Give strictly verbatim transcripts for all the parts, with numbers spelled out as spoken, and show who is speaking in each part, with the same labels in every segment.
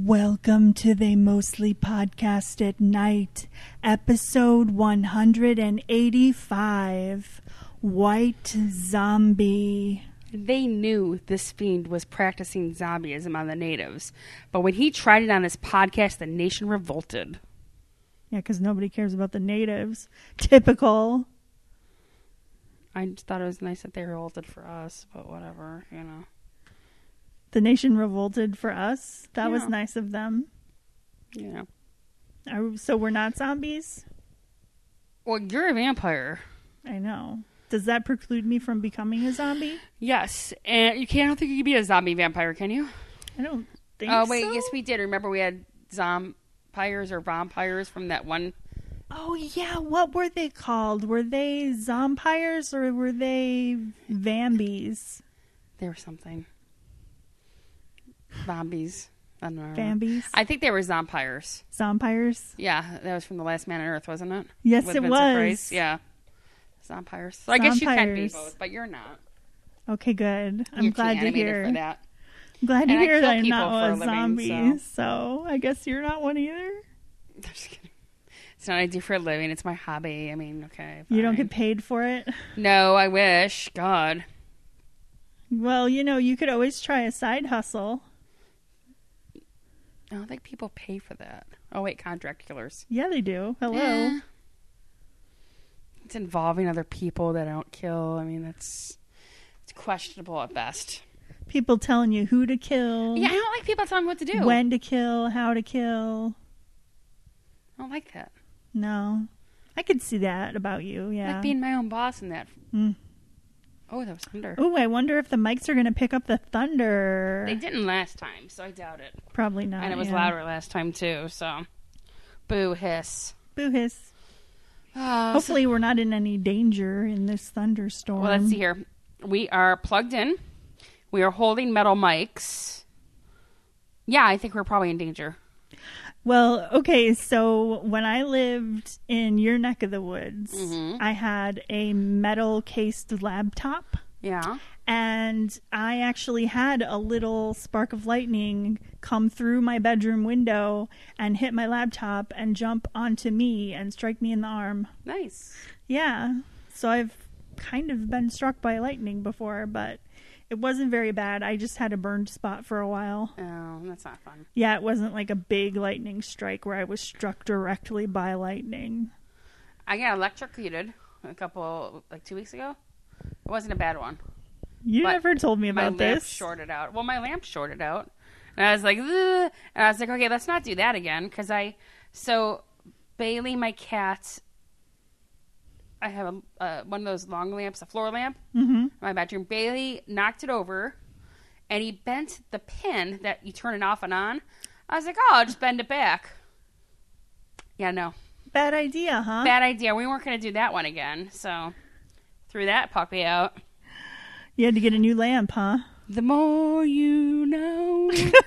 Speaker 1: Welcome to They Mostly Podcast at Night, episode one hundred eighty-five, White Zombie.
Speaker 2: They knew this fiend was practicing zombieism on the natives, but when he tried it on this podcast, the nation revolted.
Speaker 1: Yeah, because nobody cares about the natives. Typical.
Speaker 2: I just thought it was nice that they revolted for us, but whatever, you know.
Speaker 1: The nation revolted for us. That
Speaker 2: Yeah.
Speaker 1: was nice of them.
Speaker 2: Yeah.
Speaker 1: Are, so we're not zombies?
Speaker 2: Well, you're a vampire.
Speaker 1: I know. Does that preclude me from becoming a zombie?
Speaker 2: Yes, and you can't. I don't think you can be a zombie vampire, can you?
Speaker 1: I don't think
Speaker 2: Oh
Speaker 1: so.
Speaker 2: wait, yes we did. Remember we had zompires or vampires from that one.
Speaker 1: Oh, yeah. What were they called? Were they zompires or were they vambies?
Speaker 2: There was something. Zombies. I don't know.
Speaker 1: Vambies?
Speaker 2: I think they were zompires.
Speaker 1: Zompires?
Speaker 2: Yeah, that was from The Last Man on Earth, wasn't it?
Speaker 1: Yes,
Speaker 2: With
Speaker 1: it
Speaker 2: Vincent
Speaker 1: was.
Speaker 2: Price. Yeah. Zompires. So I guess you can be
Speaker 1: Zompires.
Speaker 2: both, but you're not.
Speaker 1: Okay, good. I'm
Speaker 2: You're too
Speaker 1: glad to
Speaker 2: animated
Speaker 1: hear.
Speaker 2: for that.
Speaker 1: I'm glad to
Speaker 2: And I
Speaker 1: hear
Speaker 2: kill
Speaker 1: that I'm
Speaker 2: people
Speaker 1: not
Speaker 2: for a
Speaker 1: a
Speaker 2: living,
Speaker 1: zombie.
Speaker 2: so-
Speaker 1: So I guess you're not one either.
Speaker 2: I'm just kidding. It's not what I do for a living. It's my hobby. I mean, okay.
Speaker 1: You don't
Speaker 2: fine.
Speaker 1: get paid for it.
Speaker 2: No, I wish. God.
Speaker 1: Well, you know, you could always try a side hustle.
Speaker 2: I don't think people pay for that. Oh, wait, contract killers.
Speaker 1: Yeah, they do. Hello.
Speaker 2: Eh. It's involving other people that I don't kill. I mean, that's it's questionable at best.
Speaker 1: People telling you who to kill,
Speaker 2: Yeah, I don't like people telling me what to do.
Speaker 1: when to kill, how to kill.
Speaker 2: I don't like that.
Speaker 1: No. I could see that about you,
Speaker 2: I
Speaker 1: yeah.
Speaker 2: like being my own boss in that.
Speaker 1: Mm.
Speaker 2: Oh, that was thunder.
Speaker 1: Oh, I wonder if the mics are going to pick up the thunder.
Speaker 2: They didn't last time, so I doubt it.
Speaker 1: Probably not.
Speaker 2: And it was
Speaker 1: yeah.
Speaker 2: louder last time, too, so. Boo hiss.
Speaker 1: Boo hiss.
Speaker 2: Uh,
Speaker 1: Hopefully we're not in any danger in this thunderstorm.
Speaker 2: Well, let's see here. We are plugged in. We are holding metal mics. Yeah, I think we're probably in danger.
Speaker 1: Well, okay, so when I lived in your neck of the woods,
Speaker 2: Mhm.
Speaker 1: I had a metal cased laptop,
Speaker 2: Yeah.
Speaker 1: and I actually had a little spark of lightning come through my bedroom window and hit my laptop and jump onto me and strike me in the arm.
Speaker 2: Nice.
Speaker 1: Yeah, so I've kind of been struck by lightning before, but it wasn't very bad. I just had a burned spot for a while.
Speaker 2: Oh, that's not fun.
Speaker 1: Yeah, it wasn't like a big lightning strike where I was struck directly by lightning.
Speaker 2: I got electrocuted a couple, like two weeks ago. It wasn't a bad one.
Speaker 1: You
Speaker 2: But
Speaker 1: never told me
Speaker 2: My
Speaker 1: about
Speaker 2: lamp
Speaker 1: this.
Speaker 2: shorted out. Well, my lamp shorted out. And I was like, ugh. And I was like, okay, let's not do that again. Because I, so Bailey, my cat, I have a, uh, one of those long lamps, a floor lamp,
Speaker 1: Mm-hmm.
Speaker 2: in my bedroom. Bailey knocked it over, and he bent the pin that you turn it off and on. I was like, oh, I'll just bend it back. Yeah, no.
Speaker 1: Bad idea, huh?
Speaker 2: Bad idea. We weren't going to do that one again. So, threw that puppy out.
Speaker 1: You had to get a new lamp, huh?
Speaker 2: The more you know.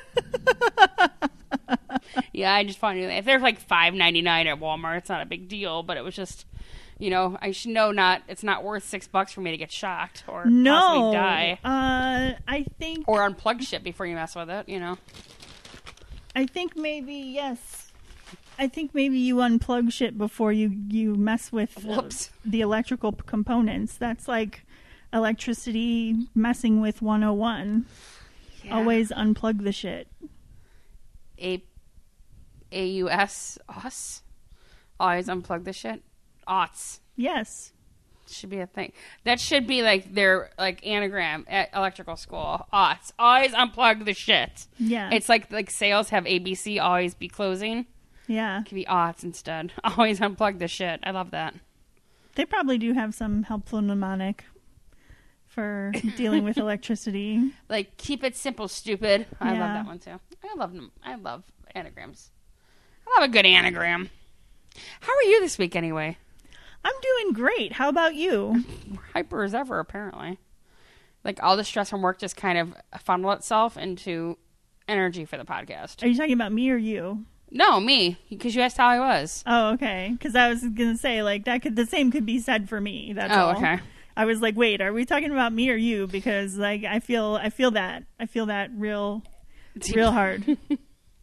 Speaker 2: Yeah, I just found if they're like five ninety nine at Walmart, it's not a big deal. But it was just, you know, I should know not. It's not worth six bucks for me to get shocked or
Speaker 1: No.
Speaker 2: possibly die
Speaker 1: Uh, I think
Speaker 2: or unplug shit before you mess with it. You know.
Speaker 1: I think maybe yes. I think maybe you unplug shit before you you mess with uh,
Speaker 2: Whoops.
Speaker 1: the electrical p- components. That's like electricity messing with one oh one.
Speaker 2: Yeah.
Speaker 1: Always unplug the shit.
Speaker 2: A A U S us. Always unplug the shit. Aughts.
Speaker 1: Yes.
Speaker 2: Should be a thing. That should be like their like anagram at electrical school. Aughts. Always unplug the shit.
Speaker 1: Yeah.
Speaker 2: It's like like sales have A B C always be closing.
Speaker 1: yeah.
Speaker 2: It could be aughts instead. Always unplug the shit. I love that.
Speaker 1: They probably do have some helpful mnemonic for dealing with electricity.
Speaker 2: Like keep it simple, stupid. I love
Speaker 1: Yeah.
Speaker 2: that one too. I love them. I love anagrams. I love a good anagram. How are you this week anyway?
Speaker 1: I'm doing great. How about you?
Speaker 2: Hyper as ever, apparently. Like all the stress from work just kind of funnel itself into energy for the podcast.
Speaker 1: Are you talking about me or you?
Speaker 2: No, me, because you asked how I was.
Speaker 1: Oh, okay. Because I was gonna say like that could the same could be said for me. That's
Speaker 2: Oh,
Speaker 1: all.
Speaker 2: okay.
Speaker 1: I was like, wait, are we talking about me or you? Because like I feel I feel that I feel that real real hard.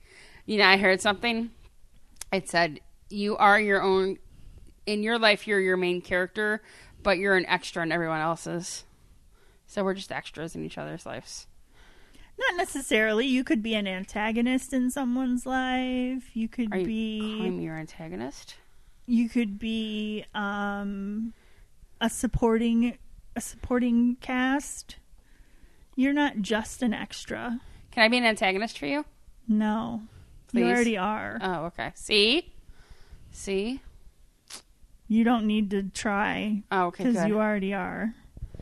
Speaker 2: You know, I heard something. It said, you are your own, in your life, you're your main character, but you're an extra in everyone else's. So we're just extras in each other's lives.
Speaker 1: Not necessarily. You could be an antagonist in someone's life. You could
Speaker 2: Are you
Speaker 1: be...
Speaker 2: calling me your antagonist?
Speaker 1: You could be um, a supporting a supporting cast. You're not just an extra.
Speaker 2: Can I be an antagonist for you?
Speaker 1: No.
Speaker 2: Please?
Speaker 1: You already are.
Speaker 2: Oh, okay. See? See?
Speaker 1: You don't need to try.
Speaker 2: Oh, okay,
Speaker 1: Because
Speaker 2: good.
Speaker 1: you already are.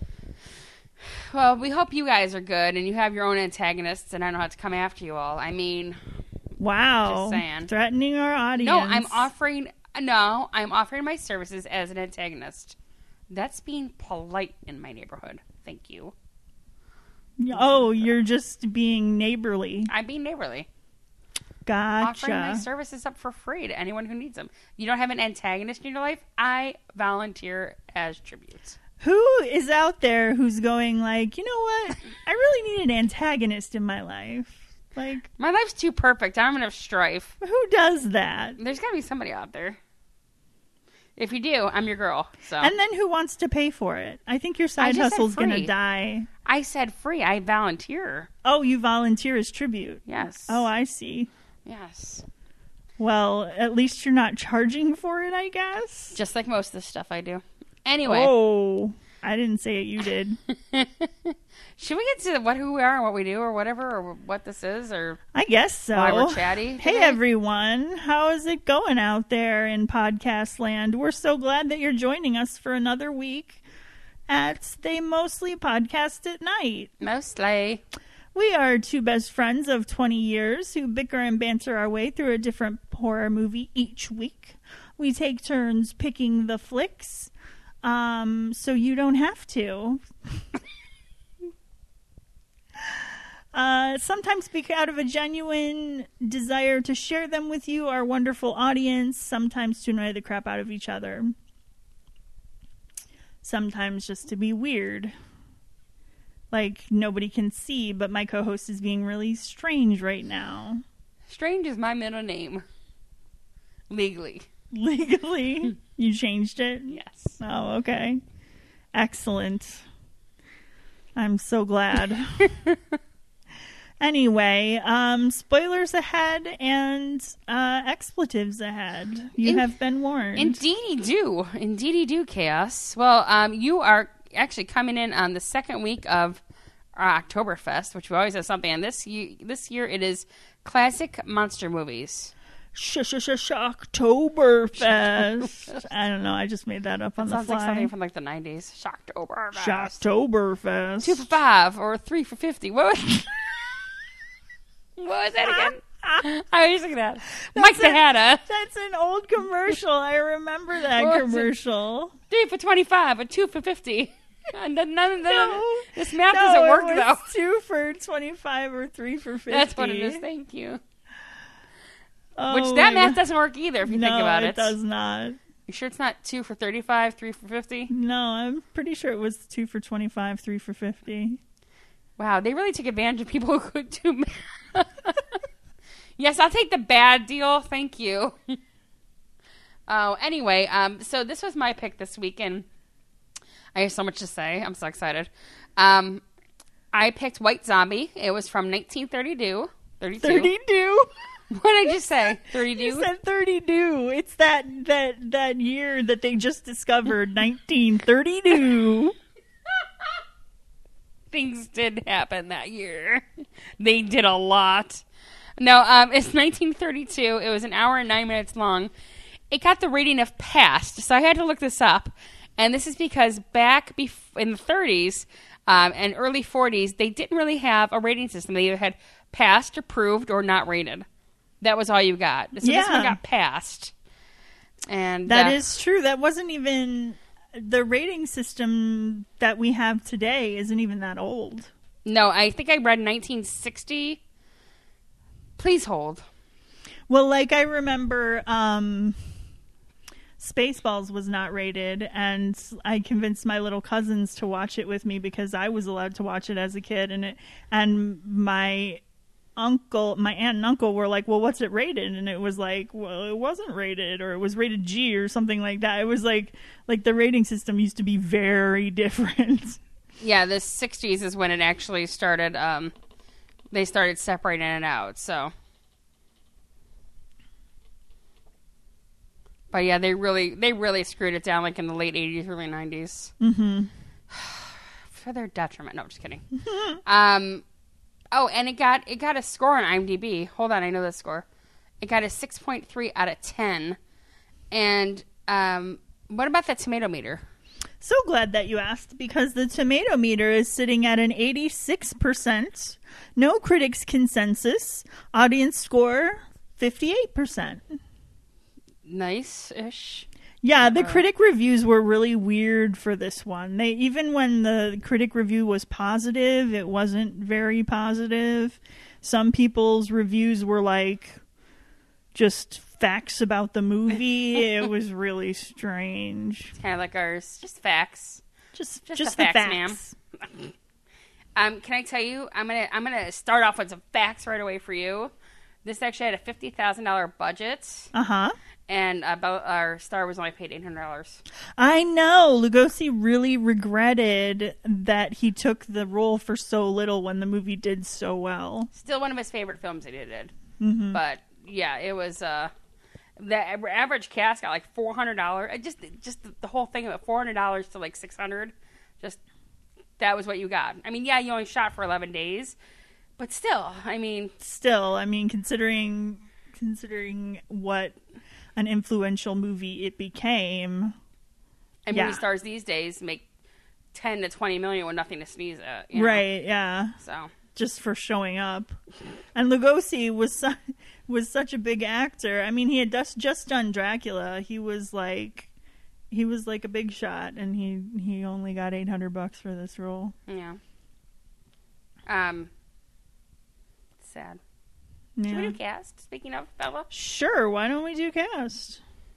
Speaker 2: Well, we hope you guys are good and you have your own antagonists and I don't have to come after you all. I mean...
Speaker 1: Wow.
Speaker 2: Just saying.
Speaker 1: Threatening our audience.
Speaker 2: No, I'm offering... No, I'm offering my services as an antagonist. That's being polite in my neighborhood. Thank you.
Speaker 1: Oh, you're just being neighborly.
Speaker 2: I'm being neighborly.
Speaker 1: Gotcha.
Speaker 2: Offering my services up for free to anyone who needs them. You don't have an antagonist in your life? I volunteer as tribute.
Speaker 1: Who is out there who's going like, you know what? I really need an antagonist in my life. Like,
Speaker 2: my life's too perfect. I don't have enough strife.
Speaker 1: Who does that?
Speaker 2: There's got to be somebody out there. If you do, I'm your girl. So.
Speaker 1: And then who wants to pay for it? I think your side hustle's going to die.
Speaker 2: I said free. I volunteer.
Speaker 1: Oh, you volunteer as tribute.
Speaker 2: Yes.
Speaker 1: Oh, I see.
Speaker 2: Yes.
Speaker 1: Well, at least you're not charging for it, I guess.
Speaker 2: Just like most of the stuff I do. Anyway.
Speaker 1: Oh, I didn't say it. You did.
Speaker 2: Should we get to what who we are and what we do or whatever or what this is or
Speaker 1: I guess so.
Speaker 2: Why we're chatty
Speaker 1: Hey
Speaker 2: today?
Speaker 1: everyone, how is it going out there in podcast land? We're so glad that you're joining us for another week at They Mostly Podcast at Night.
Speaker 2: Mostly.
Speaker 1: We are two best friends of twenty years who bicker and banter our way through a different horror movie each week. We take turns picking the flicks, um, so you don't have to. Uh, sometimes speak out of a genuine desire to share them with you, our wonderful audience. Sometimes to annoy the crap out of each other. Sometimes just to be weird. Like, nobody can see, but my co-host is being really strange right now.
Speaker 2: Strange is my middle name. Legally.
Speaker 1: Legally? You changed it?
Speaker 2: Yes.
Speaker 1: Oh, okay. Excellent. I'm so glad. Anyway, um, spoilers ahead and uh, expletives ahead. You
Speaker 2: In-
Speaker 1: have been warned.
Speaker 2: Indeedy do. Indeedy do, Chaos. Well, um, you are actually coming in on the second week of our Oktoberfest, which we always have something. And this, year, this year it is classic monster movies.
Speaker 1: Shocktoberfest. I don't know. I just made that up on
Speaker 2: That
Speaker 1: the
Speaker 2: sounds like
Speaker 1: fly.
Speaker 2: something from like the nineties. Shocktoberfest.
Speaker 1: Shocktoberfest.
Speaker 2: Two for five or three for fifty. What was, what was that again? I was thinking that. Mike
Speaker 1: a-
Speaker 2: Tejada.
Speaker 1: That's an old commercial. I remember that
Speaker 2: What was it?
Speaker 1: commercial.
Speaker 2: Three for twenty-five or two for fifty. And none, none, none,
Speaker 1: No.
Speaker 2: this math
Speaker 1: no,
Speaker 2: doesn't work
Speaker 1: it
Speaker 2: though.
Speaker 1: was two for twenty-five or three for fifty.
Speaker 2: That's what it is. Thank you.
Speaker 1: Oh,
Speaker 2: Which that
Speaker 1: my
Speaker 2: math doesn't work either if you
Speaker 1: no,
Speaker 2: think about it.
Speaker 1: it does not.
Speaker 2: You sure it's not two for thirty-five, three for fifty?
Speaker 1: No, I'm pretty sure it was two for twenty-five, three for fifty.
Speaker 2: Wow, they really took advantage of people who could do math. Yes, I'll take the bad deal. Thank you. Oh, anyway, um, so this was my pick this week, and I have so much to say. I'm so excited. Um, I picked White Zombie. It was from nineteen thirty-two. thirty-two.
Speaker 1: thirty-two?
Speaker 2: What did I just say? thirty-two?
Speaker 1: You said thirty-two. It's that, that, that year that they just discovered, nineteen thirty-two.
Speaker 2: Things did happen that year. They did a lot. No, um, it's nineteen thirty-two. It was an hour and nine minutes long. It got the rating of passed, so I had to look this up. And this is because back bef- in the thirties um, and early forties, they didn't really have a rating system. They either had passed, approved, or not rated. That was all you got. So
Speaker 1: Yeah.
Speaker 2: this one got passed. And
Speaker 1: That
Speaker 2: uh,
Speaker 1: is true. That wasn't even... The rating system that we have today isn't even that old.
Speaker 2: No, I think I read nineteen sixty. Please hold.
Speaker 1: Well, like I remember... Um, Spaceballs was not rated, and I convinced my little cousins to watch it with me because I was allowed to watch it as a kid, and it, and my uncle, my aunt and uncle were like, well, what's it rated? And it was like, well, it wasn't rated, or it was rated G or something like that. It was like, like the rating system used to be very different.
Speaker 2: Yeah, the sixties is when it actually started, um, they started separating it out, so. But yeah, they really, they really screwed it down like in the late eighties, early nineties.
Speaker 1: Mm-hmm.
Speaker 2: For their detriment. No, I'm just kidding. um, oh, and it got it got a score on IMDb. Hold on, I know the score. It got a six point three out of ten. And um, what about the tomato meter?
Speaker 1: So glad that you asked, because the tomato meter is sitting at an eighty-six percent. No critics consensus. Audience score, fifty-eight percent.
Speaker 2: Nice-ish.
Speaker 1: Yeah, the critic reviews were really weird for this one. They even when the critic review was positive, it wasn't very positive. Some people's reviews were like just facts about the movie. It was really strange.
Speaker 2: Kind of like ours, just facts.
Speaker 1: Just
Speaker 2: Just
Speaker 1: just
Speaker 2: the
Speaker 1: the
Speaker 2: facts,
Speaker 1: facts.
Speaker 2: ma'am. um, can I tell you? I'm gonna I'm gonna start off with some facts right away for you. This actually had a fifty thousand dollar budget.
Speaker 1: Uh huh.
Speaker 2: And about our Star Wars only paid eight hundred dollars.
Speaker 1: I know. Lugosi really regretted that he took the role for so little when the movie did so well.
Speaker 2: Still one of his favorite films that he did.
Speaker 1: Mm-hmm.
Speaker 2: But yeah, it was uh, the average cast got like four hundred dollars. Just just the whole thing about four hundred dollars to like six hundred dollars. Just that was what you got. I mean, yeah, you only shot for eleven days, but still, I mean,
Speaker 1: still, I mean, considering considering what an influential movie it became.
Speaker 2: And
Speaker 1: yeah.
Speaker 2: movie stars these days make ten to twenty million with nothing to sneeze at. You know?
Speaker 1: Right, yeah.
Speaker 2: So
Speaker 1: just for showing up. And Lugosi was su- was such a big actor. I mean, he had just just done Dracula. He was like he was like a big shot, and he he only got eight hundred bucks for this role.
Speaker 2: Yeah. Um sad.
Speaker 1: Yeah.
Speaker 2: Should we do cast? Speaking of, Bella?
Speaker 1: Sure, why don't we do cast?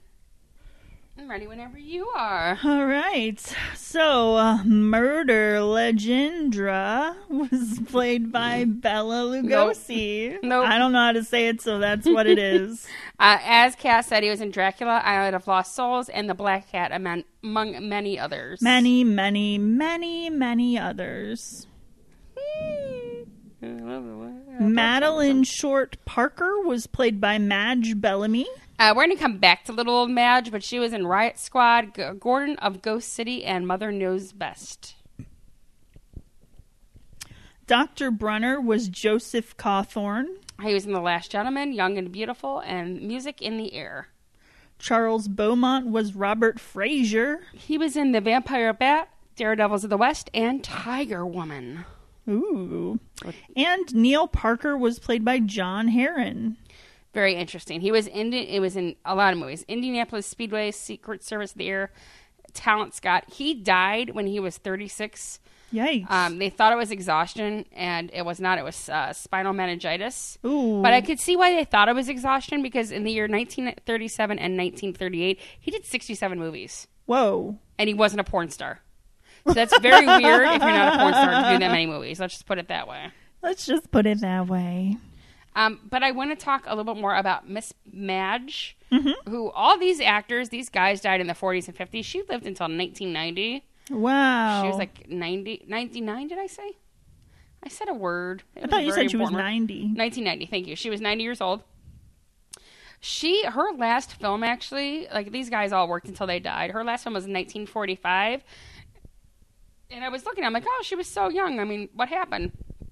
Speaker 2: I'm ready whenever you are.
Speaker 1: All right. So, uh, Murder Legendra was played by Bella Lugosi.
Speaker 2: Nope. Nope.
Speaker 1: I don't know how to say it, so that's what it is.
Speaker 2: uh, as Cass said, he was in Dracula, Island of Lost Souls, and The Black Cat, among, among many others.
Speaker 1: Many, many, many, many others. Madeline Short Parker was played by Madge Bellamy.
Speaker 2: Uh, we're going to come back to little old Madge, but she was in Riot Squad, G- Gordon of Ghost City, and Mother Knows Best.
Speaker 1: Doctor Brunner was Joseph Cawthorn.
Speaker 2: He was in The Last Gentleman, Young and Beautiful, and Music in the Air.
Speaker 1: Charles Beaumont was Robert Fraser.
Speaker 2: He was in The Vampire Bat, Daredevils of the West, and Tiger Woman.
Speaker 1: Ooh. And Neil Parker was played by John Herron.
Speaker 2: Very interesting. He was in it was in a lot of movies. Indianapolis Speedway, Secret Service of the Air, Talent Scott. He died when he was thirty-six.
Speaker 1: Yikes.
Speaker 2: Um, they thought it was exhaustion, and it was not. It was uh, spinal meningitis.
Speaker 1: Ooh.
Speaker 2: But I could see why they thought it was exhaustion, because in the year nineteen thirty-seven and nineteen thirty-eight, he did sixty-seven movies.
Speaker 1: Whoa.
Speaker 2: And he wasn't a porn star. So that's very weird if you're not a porn star to do that many movies. Let's just put it that way.
Speaker 1: Let's just put it that way.
Speaker 2: Um, but I want to talk a little bit more about Miss Madge,
Speaker 1: mm-hmm.
Speaker 2: who all these actors, these guys died in the forties and fifties. She lived until nineteen ninety.
Speaker 1: Wow.
Speaker 2: She was like ninety, ninety-nine, did I say? I said a word. It
Speaker 1: I thought you said she was
Speaker 2: word.
Speaker 1: ninety.
Speaker 2: nineteen ninety, thank you. She was ninety years old. She, her last film actually, like these guys all worked until they died. Her last film was in nineteen forty-five. And I was looking, I'm like, oh, she was so young. I mean, what happened?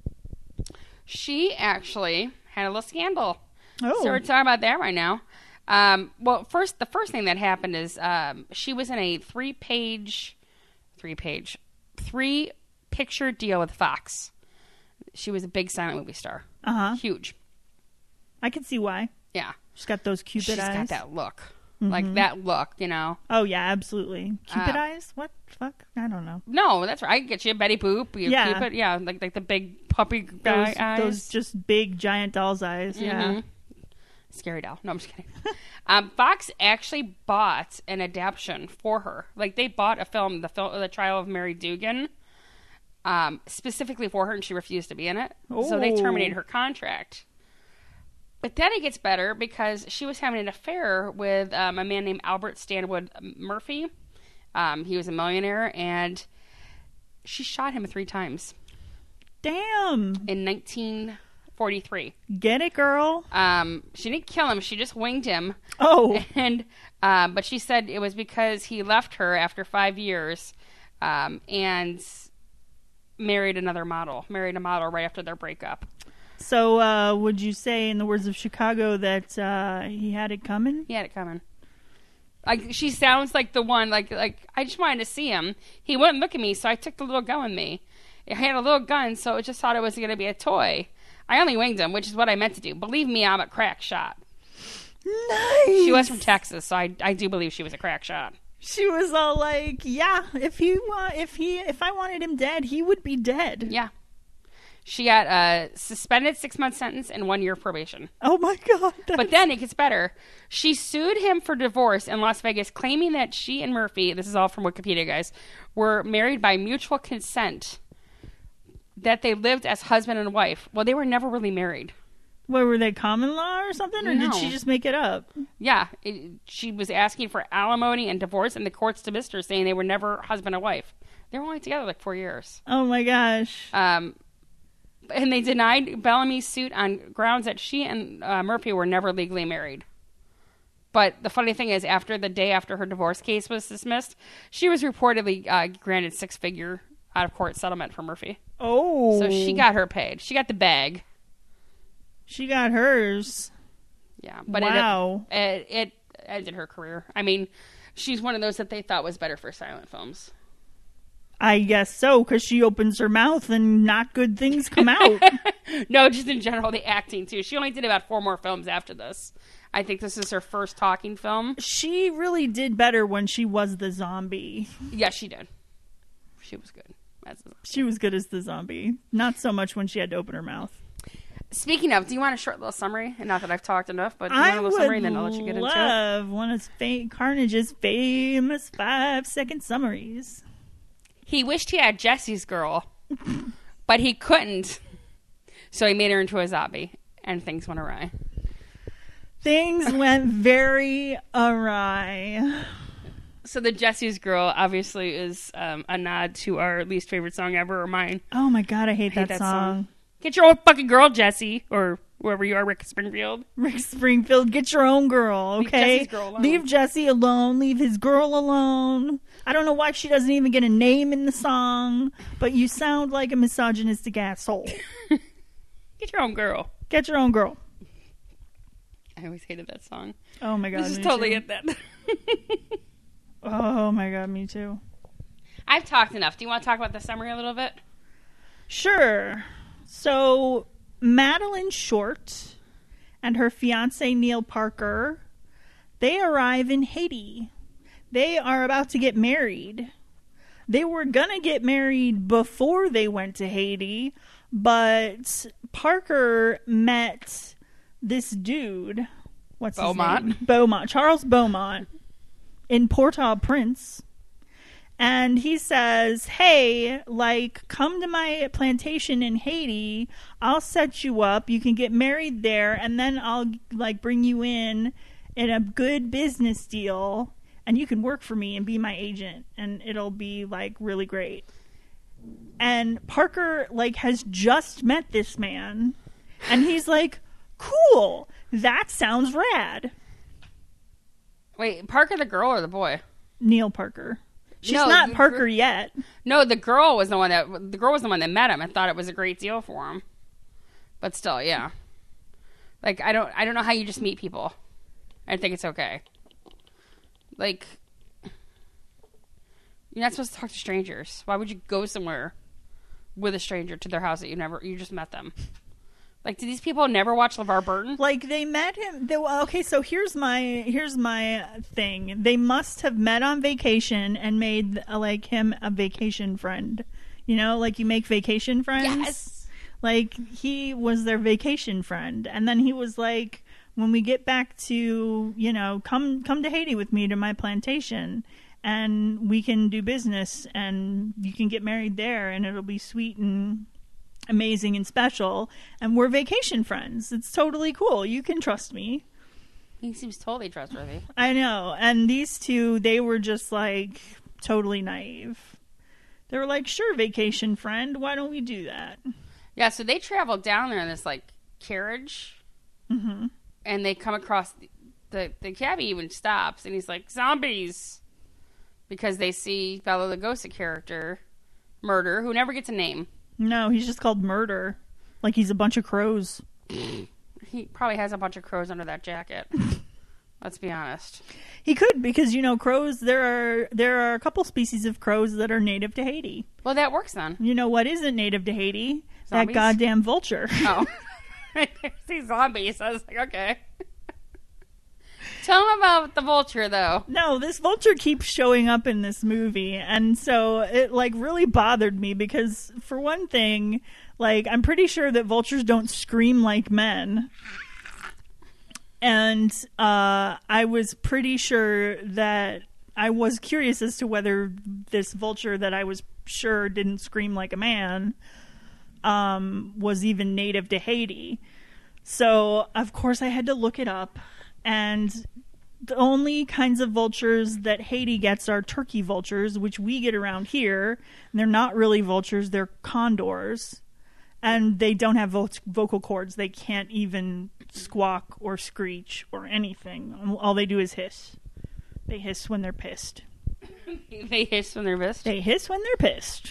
Speaker 2: She actually had a little scandal.
Speaker 1: Oh.
Speaker 2: So we're talking about that right now. Um, well, first, the first thing that happened is um, she was in a three-page, three-page, three-picture deal with Fox. She was a big silent movie star.
Speaker 1: Uh-huh.
Speaker 2: Huge.
Speaker 1: I can see why.
Speaker 2: Yeah.
Speaker 1: She's got those Cupid
Speaker 2: She's
Speaker 1: eyes.
Speaker 2: got that look.
Speaker 1: Mm-hmm.
Speaker 2: Like that look, you know.
Speaker 1: Oh, yeah, absolutely. Cupid
Speaker 2: Uh,
Speaker 1: eyes? What? Fuck? I don't know.
Speaker 2: No, that's right. I can get you a Betty Boop. You
Speaker 1: Yeah.
Speaker 2: Cupid. Yeah, like like the big puppy guy
Speaker 1: Those,
Speaker 2: eyes.
Speaker 1: those just big, giant doll's eyes. Yeah.
Speaker 2: Mhm. Scary doll. No, I'm just kidding. um, Fox actually bought an adaptation for her. Like they bought a film, the film, The Trial of Mary Dugan, um, specifically for her, and she refused to be in it. Oh. So they terminated her contract. But then it gets better because she was having an affair with um, a man named Albert Stanwood Murphy. Um, he was a millionaire, and she shot him three times.
Speaker 1: Damn.
Speaker 2: In nineteen forty-three.
Speaker 1: Get it, girl?
Speaker 2: Um, she didn't kill him. She just winged him.
Speaker 1: Oh.
Speaker 2: And um, but she said it was because he left her after five years um, and married another model. Married a model right after their breakup.
Speaker 1: So, uh, would you say, in the words of Chicago, that uh, he had it coming?
Speaker 2: He had it coming. Like, she sounds like the one, like, like I just wanted to see him. He wouldn't look at me, so I took the little gun with me. I had a little gun, so I just thought it was going to be a toy. I only winged him, which is what I meant to do. Believe me, I'm a crack shot.
Speaker 1: Nice!
Speaker 2: She was from Texas, so I, I do believe she was a crack shot.
Speaker 1: She was all like, yeah, if he, uh, if he, if I wanted him dead, he would be dead.
Speaker 2: Yeah. She got a suspended six-month sentence and one year of probation.
Speaker 1: Oh, my God.
Speaker 2: That's... But then it gets better. She sued him for divorce in Las Vegas, claiming that she and Murphy, this is all from Wikipedia, guys, were married by mutual consent, that they lived as husband and wife. Well, they were never really married.
Speaker 1: What, were they common law or something? Or
Speaker 2: no.
Speaker 1: Did she just make it up?
Speaker 2: Yeah. It, she was asking for alimony and divorce, and the courts dismissed her, saying they were never husband and wife. They were only together like four years.
Speaker 1: Oh, my gosh.
Speaker 2: Um... And they denied Bellamy's suit on grounds that she and uh, Murphy were never legally married. But the funny thing is, after the day after her divorce case was dismissed, she was reportedly uh, granted six-figure out-of-court settlement for Murphy.
Speaker 1: Oh.
Speaker 2: So she got her paid. She got the bag.
Speaker 1: She got hers.
Speaker 2: Yeah. But
Speaker 1: wow.
Speaker 2: it, it, it ended her career. I mean, she's one of those that they thought was better for silent films.
Speaker 1: I guess so, because she opens her mouth and not good things come out.
Speaker 2: No, just in general, the acting, too. She only did about four more films after this. I think this is her first talking film.
Speaker 1: She really did better when she was the zombie.
Speaker 2: Yeah, she did. She was good. As a zombie.
Speaker 1: She was good as the zombie. Not so much when she had to open her mouth.
Speaker 2: Speaking of, do you want a short little summary? And not that I've talked enough, but do you
Speaker 1: I
Speaker 2: want a little
Speaker 1: would
Speaker 2: summary, and then I'll let you get into it?
Speaker 1: I love one of fa- Carnage's famous five-second summaries.
Speaker 2: He wished he had Jesse's girl, but he couldn't. So he made her into a zombie, and things went awry.
Speaker 1: Things went very awry.
Speaker 2: So the Jesse's girl obviously is um, a nod to our least favorite song ever, or mine.
Speaker 1: Oh my God, I hate, I hate that, that song. song.
Speaker 2: Get your own fucking girl, Jesse, or whoever you are, Rick Springfield.
Speaker 1: Rick Springfield, get your own girl, okay?
Speaker 2: Leave Jesse's girl alone.
Speaker 1: Leave Jesse alone. Leave his girl alone. I don't know why she doesn't even get a name in the song, but you sound like a misogynistic asshole.
Speaker 2: Get your own girl.
Speaker 1: Get your own girl.
Speaker 2: I always hated that song.
Speaker 1: Oh my God,
Speaker 2: This is
Speaker 1: me
Speaker 2: totally
Speaker 1: too.
Speaker 2: it then.
Speaker 1: Oh my God, me too.
Speaker 2: I've talked enough. Do you want to talk about the summary a little bit?
Speaker 1: Sure. So, Madeline Short and her fiancé Neil Parker, they arrive in Haiti. They are about to get married. They were gonna get married before they went to Haiti, but Parker met this dude. What's
Speaker 2: Beaumont.
Speaker 1: his name? Beaumont. Charles Beaumont in Port-au-Prince. And he says, hey, like, come to my plantation in Haiti. I'll set you up. You can get married there. And then I'll, like, bring you in in a good business deal. And you can work for me and be my agent. And it'll be, like, really great. And Parker, like, has just met this man. And he's like, cool. That sounds rad.
Speaker 2: Wait, Parker the girl or the boy?
Speaker 1: Neil Parker. She's
Speaker 2: no,
Speaker 1: not
Speaker 2: the,
Speaker 1: Parker yet.
Speaker 2: No, the girl was the one that the girl was the one that met him and thought it was a great deal for him. But still, yeah. Like I don't I don't know how you just meet people. I think it's okay. Like you're not supposed to talk to strangers. Why would you go somewhere with a stranger to their house that you never you just met them? Like, do these people never watch LeVar Burton?
Speaker 1: Like, they met him. They, okay, so here's my here's my thing. They must have met on vacation and made, uh, like, him a vacation friend. You know, like you make vacation friends?
Speaker 2: Yes.
Speaker 1: Like, he was their vacation friend. And then he was like, when we get back to, you know, come come to Haiti with me to my plantation. and we can do business, and you can get married there, and it'll be sweet and amazing and special, and we're vacation friends. It's totally cool. You can trust me.
Speaker 2: He seems totally trustworthy.
Speaker 1: I know. And these two, they were just like totally naive. They were like, sure, vacation friend, why don't we do that?
Speaker 2: Yeah, so they travel down there in this like carriage,
Speaker 1: Mm-hmm.
Speaker 2: and they come across the, the the cabbie even stops, and he's like, zombies, because they see Bela Lugosi character Murder, who never gets a name.
Speaker 1: No, he's just called Murder, like he's a bunch of crows.
Speaker 2: He probably has a bunch of crows under that jacket. Let's be honest.
Speaker 1: He could, because you know, crows. There are there are a couple species of crows that are native to Haiti.
Speaker 2: Well, that works then.
Speaker 1: You know what isn't native to Haiti?
Speaker 2: Zombies?
Speaker 1: That goddamn vulture.
Speaker 2: Oh. I see zombies. I was like, okay. Tell him about the vulture, though.
Speaker 1: No, this vulture keeps showing up in this movie, and so it like really bothered me because, for one thing, like I'm pretty sure that vultures don't scream like men, and uh, I was pretty sure that I was curious as to whether this vulture that I was sure didn't scream like a man um, was even native to Haiti. So, of course, I had to look it up, and the only kinds of vultures that Haiti gets are turkey vultures, which we get around here. And they're not really vultures, they're condors. And they don't have vo- vocal cords. They can't even squawk or screech or anything. All they do is hiss. They hiss when they're pissed.
Speaker 2: They hiss when they're pissed?
Speaker 1: They hiss when they're pissed.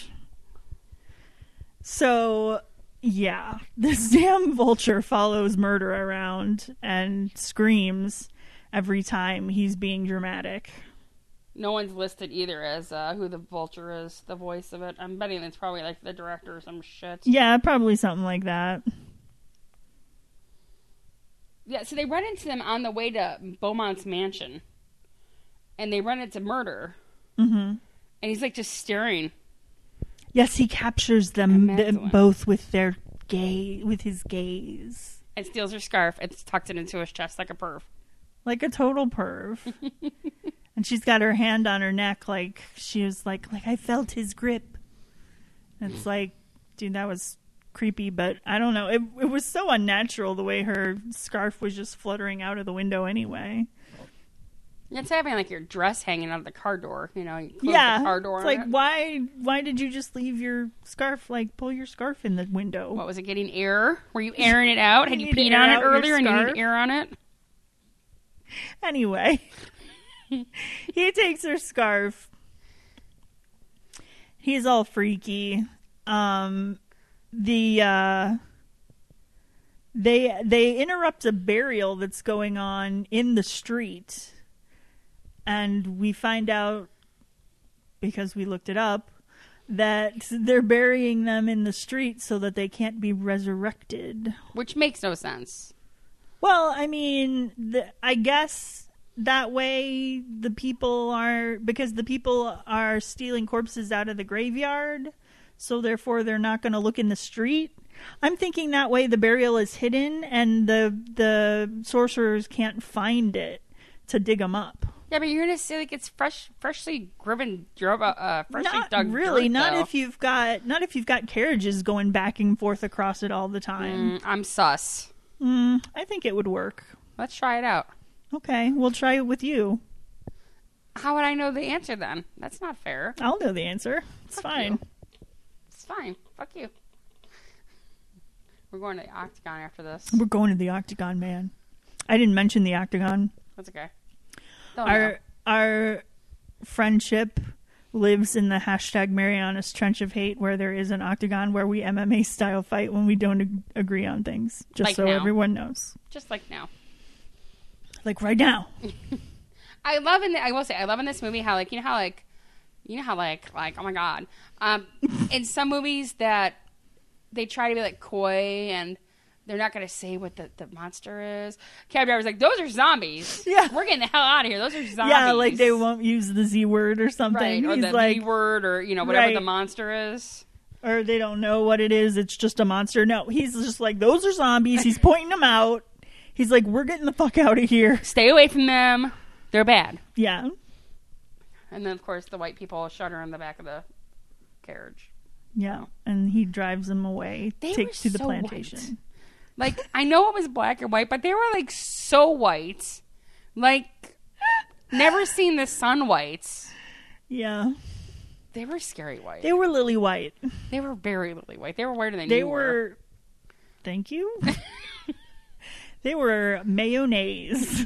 Speaker 1: So, yeah. This damn vulture follows Murder around and screams every time he's being dramatic.
Speaker 2: No one's listed either as uh, who the vulture is, the voice of it. I'm betting it's probably like the director or some shit.
Speaker 1: Yeah, probably something like that.
Speaker 2: Yeah, so they run into them on the way to Beaumont's mansion. And they run into Murder.
Speaker 1: Mm-hmm.
Speaker 2: And he's like just staring.
Speaker 1: Yes, he captures them th-
Speaker 2: Immaculate.
Speaker 1: both with their gaze, with his gaze.
Speaker 2: And steals her scarf and tucks it into his chest like a perv.
Speaker 1: Like a total perv. And she's got her hand on her neck like she was like, like I felt his grip. It's like, dude, that was creepy, but I don't know. It it was so unnatural the way her scarf was just fluttering out of the window anyway.
Speaker 2: It's having like your dress hanging out of the car door, you know. You close
Speaker 1: Yeah,
Speaker 2: the car door.
Speaker 1: it's
Speaker 2: on
Speaker 1: like
Speaker 2: it.
Speaker 1: why why did you just leave your scarf? Like pull your scarf in the window.
Speaker 2: What was it? Getting air? Were you airing it out? Had
Speaker 1: You
Speaker 2: you
Speaker 1: need to
Speaker 2: peed
Speaker 1: air
Speaker 2: on it
Speaker 1: out your
Speaker 2: earlier and you
Speaker 1: scarf?
Speaker 2: need air on it?
Speaker 1: Anyway, he takes her scarf. He's all freaky. Um, the uh, they they interrupt a burial that's going on in the street, and we find out, because we looked it up, that they're burying them in the street so that they can't be resurrected.
Speaker 2: Which makes no sense.
Speaker 1: Well, I mean, the, I guess that way the people are, because the people are stealing corpses out of the graveyard, so therefore they're not going to look in the street. I'm thinking that way the burial is hidden and the the sorcerers can't find it to dig them up.
Speaker 2: Yeah, but you're gonna say like it's fresh, freshly driven, uh, freshly
Speaker 1: Not
Speaker 2: dug
Speaker 1: really,
Speaker 2: dirt,
Speaker 1: not
Speaker 2: though.
Speaker 1: if you've got not if you've got carriages going back and forth across it all the time.
Speaker 2: Mm, I'm sus.
Speaker 1: Mm, I think it would work.
Speaker 2: Let's try it out.
Speaker 1: Okay, we'll try it with you.
Speaker 2: How would I know the answer then? That's not fair.
Speaker 1: I'll know the answer. It's
Speaker 2: Fuck
Speaker 1: fine.
Speaker 2: you. It's fine. Fuck you. We're going to the Octagon after this.
Speaker 1: We're going to the Octagon, man. I didn't mention the Octagon.
Speaker 2: That's okay. Don't
Speaker 1: our
Speaker 2: know.
Speaker 1: our friendship lives in the hashtag Mariana's Trench of Hate, where there is an octagon where we M M A style fight when we don't ag- agree on things. Just
Speaker 2: Like
Speaker 1: so
Speaker 2: now.
Speaker 1: everyone knows.
Speaker 2: Just like now.
Speaker 1: Like right now.
Speaker 2: I love in the, I will say I love in this movie how like you know how like you know how like like oh my god um in some movies that they try to be like coy and they're not going to say what the, the monster is. Cab driver's like, those are zombies.
Speaker 1: Yeah.
Speaker 2: We're getting the hell out of here. Those are zombies.
Speaker 1: Yeah, like they won't use the Z word or something.
Speaker 2: Right, or
Speaker 1: He's
Speaker 2: the
Speaker 1: like,
Speaker 2: V word or, you know, whatever
Speaker 1: Right.
Speaker 2: the monster is.
Speaker 1: or they don't know what it is. It's just a monster. No, he's just like, those are zombies. He's pointing them out. He's like, we're getting the fuck out of here.
Speaker 2: Stay away from them. They're bad.
Speaker 1: Yeah.
Speaker 2: And then, of course, the white people shudder in the back of the carriage.
Speaker 1: Yeah, and he drives them away,
Speaker 2: They
Speaker 1: takes
Speaker 2: were
Speaker 1: to the
Speaker 2: so
Speaker 1: plantation.
Speaker 2: white. Like, I know it was black and white, but they were, like, so white. Like, never seen the sun whites.
Speaker 1: Yeah.
Speaker 2: They were scary white.
Speaker 1: They were lily white.
Speaker 2: They were very lily white. They were whiter than
Speaker 1: They
Speaker 2: you
Speaker 1: were...
Speaker 2: were.
Speaker 1: Thank you. They were mayonnaise.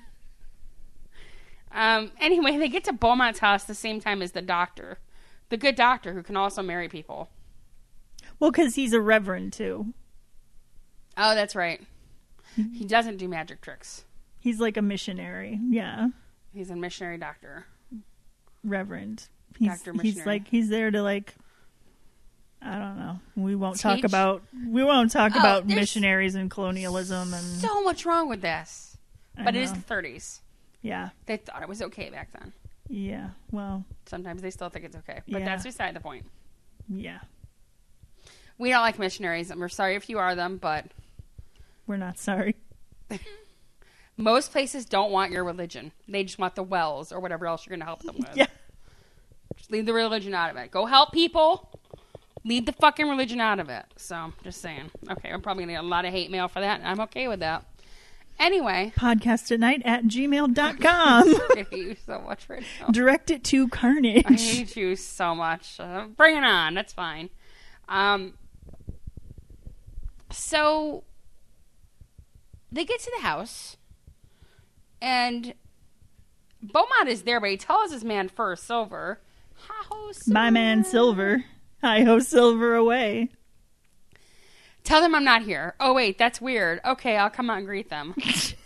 Speaker 2: Um, anyway, they get to Beaumont's house the same time as the doctor. The good doctor who can also marry people.
Speaker 1: Well, because he's a reverend, too.
Speaker 2: Oh, that's right. He doesn't do magic tricks.
Speaker 1: He's like a missionary. Yeah.
Speaker 2: He's a missionary doctor.
Speaker 1: Reverend. He's,
Speaker 2: Doctor
Speaker 1: he's
Speaker 2: missionary.
Speaker 1: like, he's there to like, I don't know. We won't talk
Speaker 2: Teach?
Speaker 1: about, we won't talk
Speaker 2: Oh,
Speaker 1: about
Speaker 2: there's
Speaker 1: missionaries and colonialism and,
Speaker 2: So much wrong with this.
Speaker 1: I
Speaker 2: But it is
Speaker 1: know.
Speaker 2: the thirties.
Speaker 1: yeah.
Speaker 2: They thought it was okay back then.
Speaker 1: Yeah. Well,
Speaker 2: Sometimes they still think it's okay. But
Speaker 1: Yeah.
Speaker 2: that's beside the point.
Speaker 1: yeah.
Speaker 2: We don't like missionaries, and we're sorry if you are them, but
Speaker 1: We're not sorry.
Speaker 2: most places don't want your religion. They just want the wells or whatever else you're going to help them with.
Speaker 1: Yeah.
Speaker 2: Just leave the religion out of it. Go help people. Leave the fucking religion out of it. So, just saying. Okay, I'm probably going to get a lot of hate mail for that, and I'm okay with that. Anyway.
Speaker 1: Podcast at night at gmail dot com.
Speaker 2: I hate you so much right now.
Speaker 1: Direct it to Carnage.
Speaker 2: I hate you so much. Uh, bring it on. That's fine. Um, so, they get to the house, and Beaumont is there, but he tells his man first, Silver. Hi-ho, Silver.
Speaker 1: My man Silver. Hi-ho, Silver away.
Speaker 2: Tell them I'm not here. Oh, wait, that's weird. Okay, I'll come out and greet them.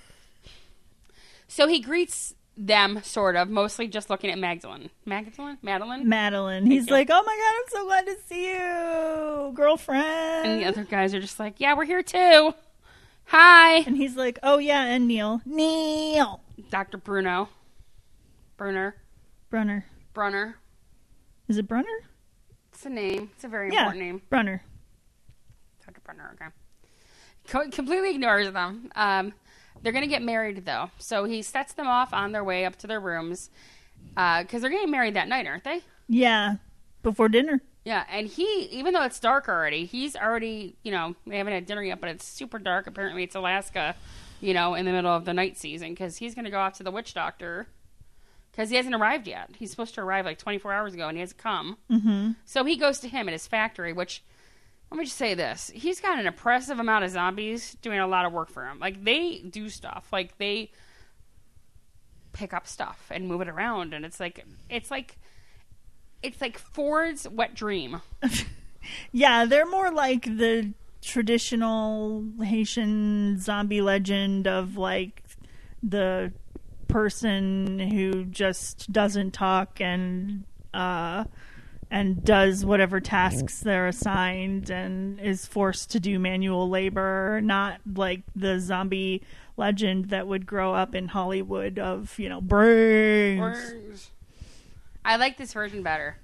Speaker 2: So he greets them, sort of, mostly just looking at Magdalene. Magdalene? Madeline?
Speaker 1: Madeline. He's
Speaker 2: you.
Speaker 1: like, oh my God, I'm so glad to see you, girlfriend.
Speaker 2: And the other guys are just like, yeah, we're here too. Hi.
Speaker 1: And he's like, oh yeah, and Neil. Neil.
Speaker 2: Doctor Bruno. Brunner.
Speaker 1: Brunner.
Speaker 2: Brunner.
Speaker 1: Is it Brunner?
Speaker 2: It's a name. It's a very
Speaker 1: Yeah,
Speaker 2: important name.
Speaker 1: Brunner.
Speaker 2: Doctor Brunner, okay. Co- completely ignores them. Um, they're going to get married, though. So he sets them off on their way up to their rooms. Because uh, they're getting married that night, aren't they?
Speaker 1: Yeah, before dinner.
Speaker 2: Yeah, and he, even though it's dark already, he's already, you know, they haven't had dinner yet, but it's super dark. Apparently it's Alaska, you know, in the middle of the night season, because he's going to go off to the witch doctor, because he hasn't arrived yet. He's supposed to arrive like twenty-four hours ago, and he hasn't come.
Speaker 1: Mm-hmm.
Speaker 2: So he goes to him at his factory, which, let me just say this. He's got an impressive amount of zombies doing a lot of work for him. Like, they do stuff. Like, they pick up stuff and move it around, and it's like, it's like... It's like Ford's wet dream.
Speaker 1: Yeah, they're more like the traditional Haitian zombie legend of like the person who just doesn't talk and uh, and does whatever tasks they're assigned and is forced to do manual labor, not like the zombie legend that would grow up in Hollywood of, you know, brains.
Speaker 2: Brains. I like this version better.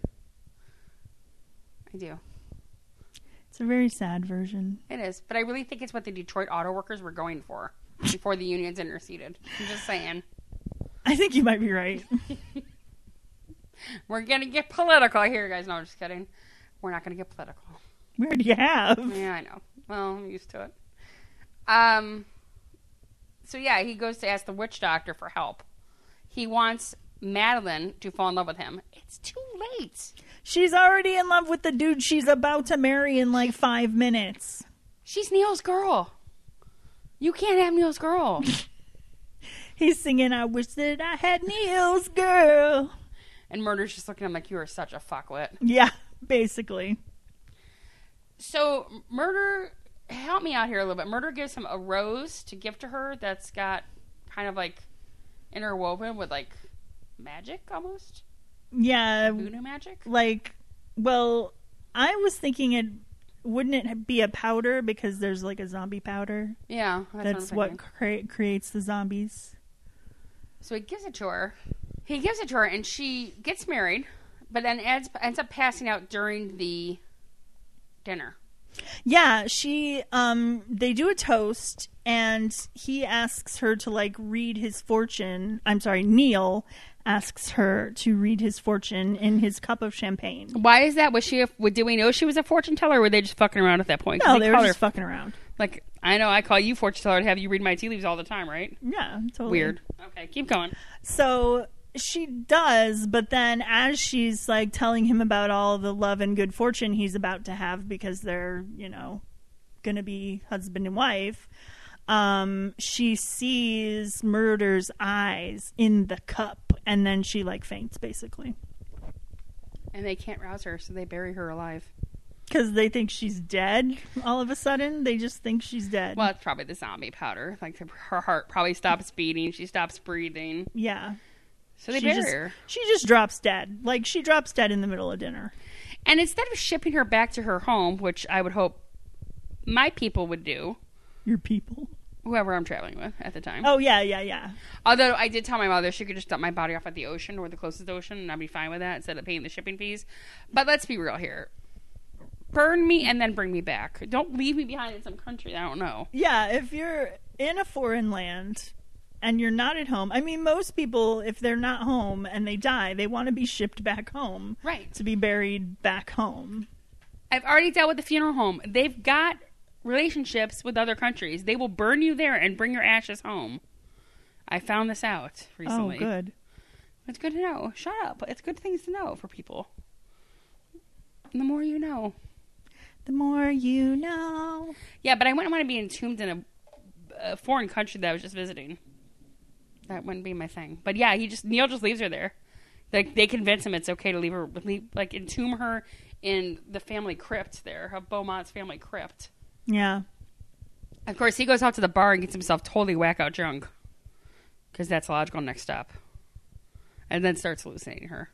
Speaker 2: I do.
Speaker 1: It's a very sad version.
Speaker 2: It is. But I really think it's what the Detroit auto workers were going for before the unions interceded. I'm just saying.
Speaker 1: I think you might be right.
Speaker 2: We're going to get political here, guys. No, I'm just kidding. We're not going to get political.
Speaker 1: Where do you have?
Speaker 2: Yeah, I know. Well, I'm used to it. Um. So, yeah, he goes to ask the witch doctor for help. He wants Madeline to fall in love with him. It's too late.
Speaker 1: She's already in love with the dude she's about to marry in like five minutes.
Speaker 2: She's Neil's girl. You can't have Neil's girl.
Speaker 1: He's singing, I wish that I had Neil's girl.
Speaker 2: And Murder's just looking at him like, you are such a fuckwit.
Speaker 1: Yeah, basically.
Speaker 2: So, Murder, help me out here a little bit. Murder gives him a rose to give to her that's got kind of like interwoven with like magic almost.
Speaker 1: Yeah.
Speaker 2: Voodoo magic?
Speaker 1: Like, well, I was thinking it, wouldn't it be a powder because there's like a zombie powder?
Speaker 2: Yeah. That's,
Speaker 1: That's
Speaker 2: what,
Speaker 1: what cre- creates the zombies.
Speaker 2: So he gives it to her. He gives it to her and she gets married, but then ends, ends up passing out during the dinner.
Speaker 1: Yeah, she, um, they do a toast, and he asks her to, like, read his fortune. I'm sorry, Neil asks her to read his fortune in his cup of champagne.
Speaker 2: Why is that? Was she? A, did we know she was a fortune teller, or were they just fucking around at that point?
Speaker 1: No, they, they were just
Speaker 2: her,
Speaker 1: fucking around.
Speaker 2: Like, I know I call you fortune teller to have you read my tea leaves all the time, right?
Speaker 1: Yeah, totally.
Speaker 2: Weird. Okay, keep going.
Speaker 1: So she does, but then as she's like telling him about all the love and good fortune he's about to have because they're, you know, going to be husband and wife, um, she sees Murder's eyes in the cup, and then she like faints basically.
Speaker 2: And they can't rouse her, so they bury her alive.
Speaker 1: Because they think she's dead all of a sudden. They just think she's dead.
Speaker 2: Well, it's probably the zombie powder. Like, her heart probably stops beating. She stops breathing.
Speaker 1: Yeah.
Speaker 2: So they
Speaker 1: she
Speaker 2: bury
Speaker 1: just,
Speaker 2: her.
Speaker 1: She just drops dead. Like, she drops dead in the middle of dinner.
Speaker 2: And instead of shipping her back to her home, which I would hope my people would do.
Speaker 1: Your people?
Speaker 2: Whoever I'm traveling with at the time.
Speaker 1: Oh, yeah, yeah, yeah.
Speaker 2: Although I did tell my mother she could just dump my body off at the ocean or the closest ocean, and I'd be fine with that instead of paying the shipping fees. But let's be real here. Burn me and then bring me back. Don't leave me behind in some country I don't know.
Speaker 1: Yeah, if you're in a foreign land and you're not at home, I mean, most people, if they're not home and they die, they want to be shipped back home.
Speaker 2: Right.
Speaker 1: To be buried back home.
Speaker 2: I've already dealt with the funeral home. They've got relationships with other countries. They will burn you there and bring your ashes home. I found this out recently.
Speaker 1: Oh, good.
Speaker 2: It's good to know. Shut up. It's good things to know for people. The more you know.
Speaker 1: The more you know.
Speaker 2: Yeah, but I wouldn't want to be entombed in a, a foreign country that I was just visiting. That wouldn't be my thing. But yeah, he just Neil just leaves her there. Like, they convince him it's okay to leave her, leave, like entomb her in the family crypt there, of Beaumont's family crypt.
Speaker 1: Yeah.
Speaker 2: Of course, he goes out to the bar and gets himself totally whack out drunk, because that's the logical next step, and then starts hallucinating her.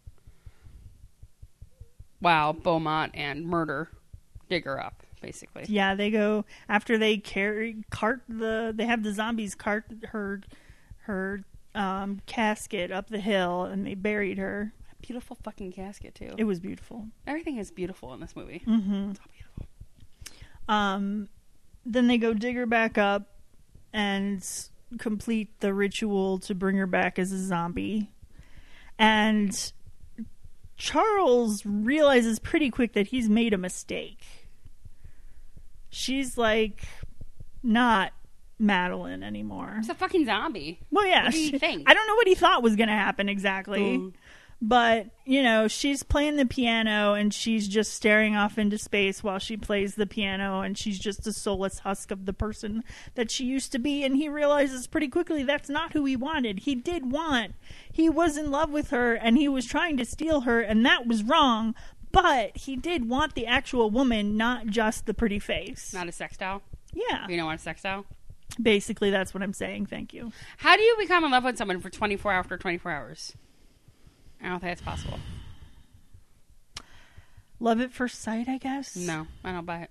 Speaker 2: Wow, Beaumont and Murder dig her up, basically.
Speaker 1: Yeah, they go after they carry cart the they have the zombies cart her her um, casket up the hill, and they buried her.
Speaker 2: Beautiful fucking casket too.
Speaker 1: It was beautiful.
Speaker 2: Everything is beautiful in this movie.
Speaker 1: Mm-hmm.
Speaker 2: It's all beautiful.
Speaker 1: Um, then they go dig her back up and complete the ritual to bring her back as a zombie, and Charles realizes pretty quick that he's made a mistake. She's like not Madeline anymore.
Speaker 2: It's a fucking zombie.
Speaker 1: Well, yeah.
Speaker 2: What do you
Speaker 1: she,
Speaker 2: think?
Speaker 1: I don't know what he thought was going to happen exactly.
Speaker 2: Mm.
Speaker 1: But, you know, she's playing the piano and she's just staring off into space while she plays the piano, and she's just a soulless husk of the person that she used to be. And he realizes pretty quickly that's not who he wanted. He did want, he was in love with her and he was trying to steal her, and that was wrong. But he did want the actual woman, not just the pretty face.
Speaker 2: Not a sex doll?
Speaker 1: Yeah.
Speaker 2: You don't want a sex doll?
Speaker 1: Basically, that's what I'm saying. Thank you.
Speaker 2: How do you become in love with someone for twenty-four after twenty-four hours? I don't think that's possible.
Speaker 1: Love at first sight, I guess?
Speaker 2: No, I don't buy it.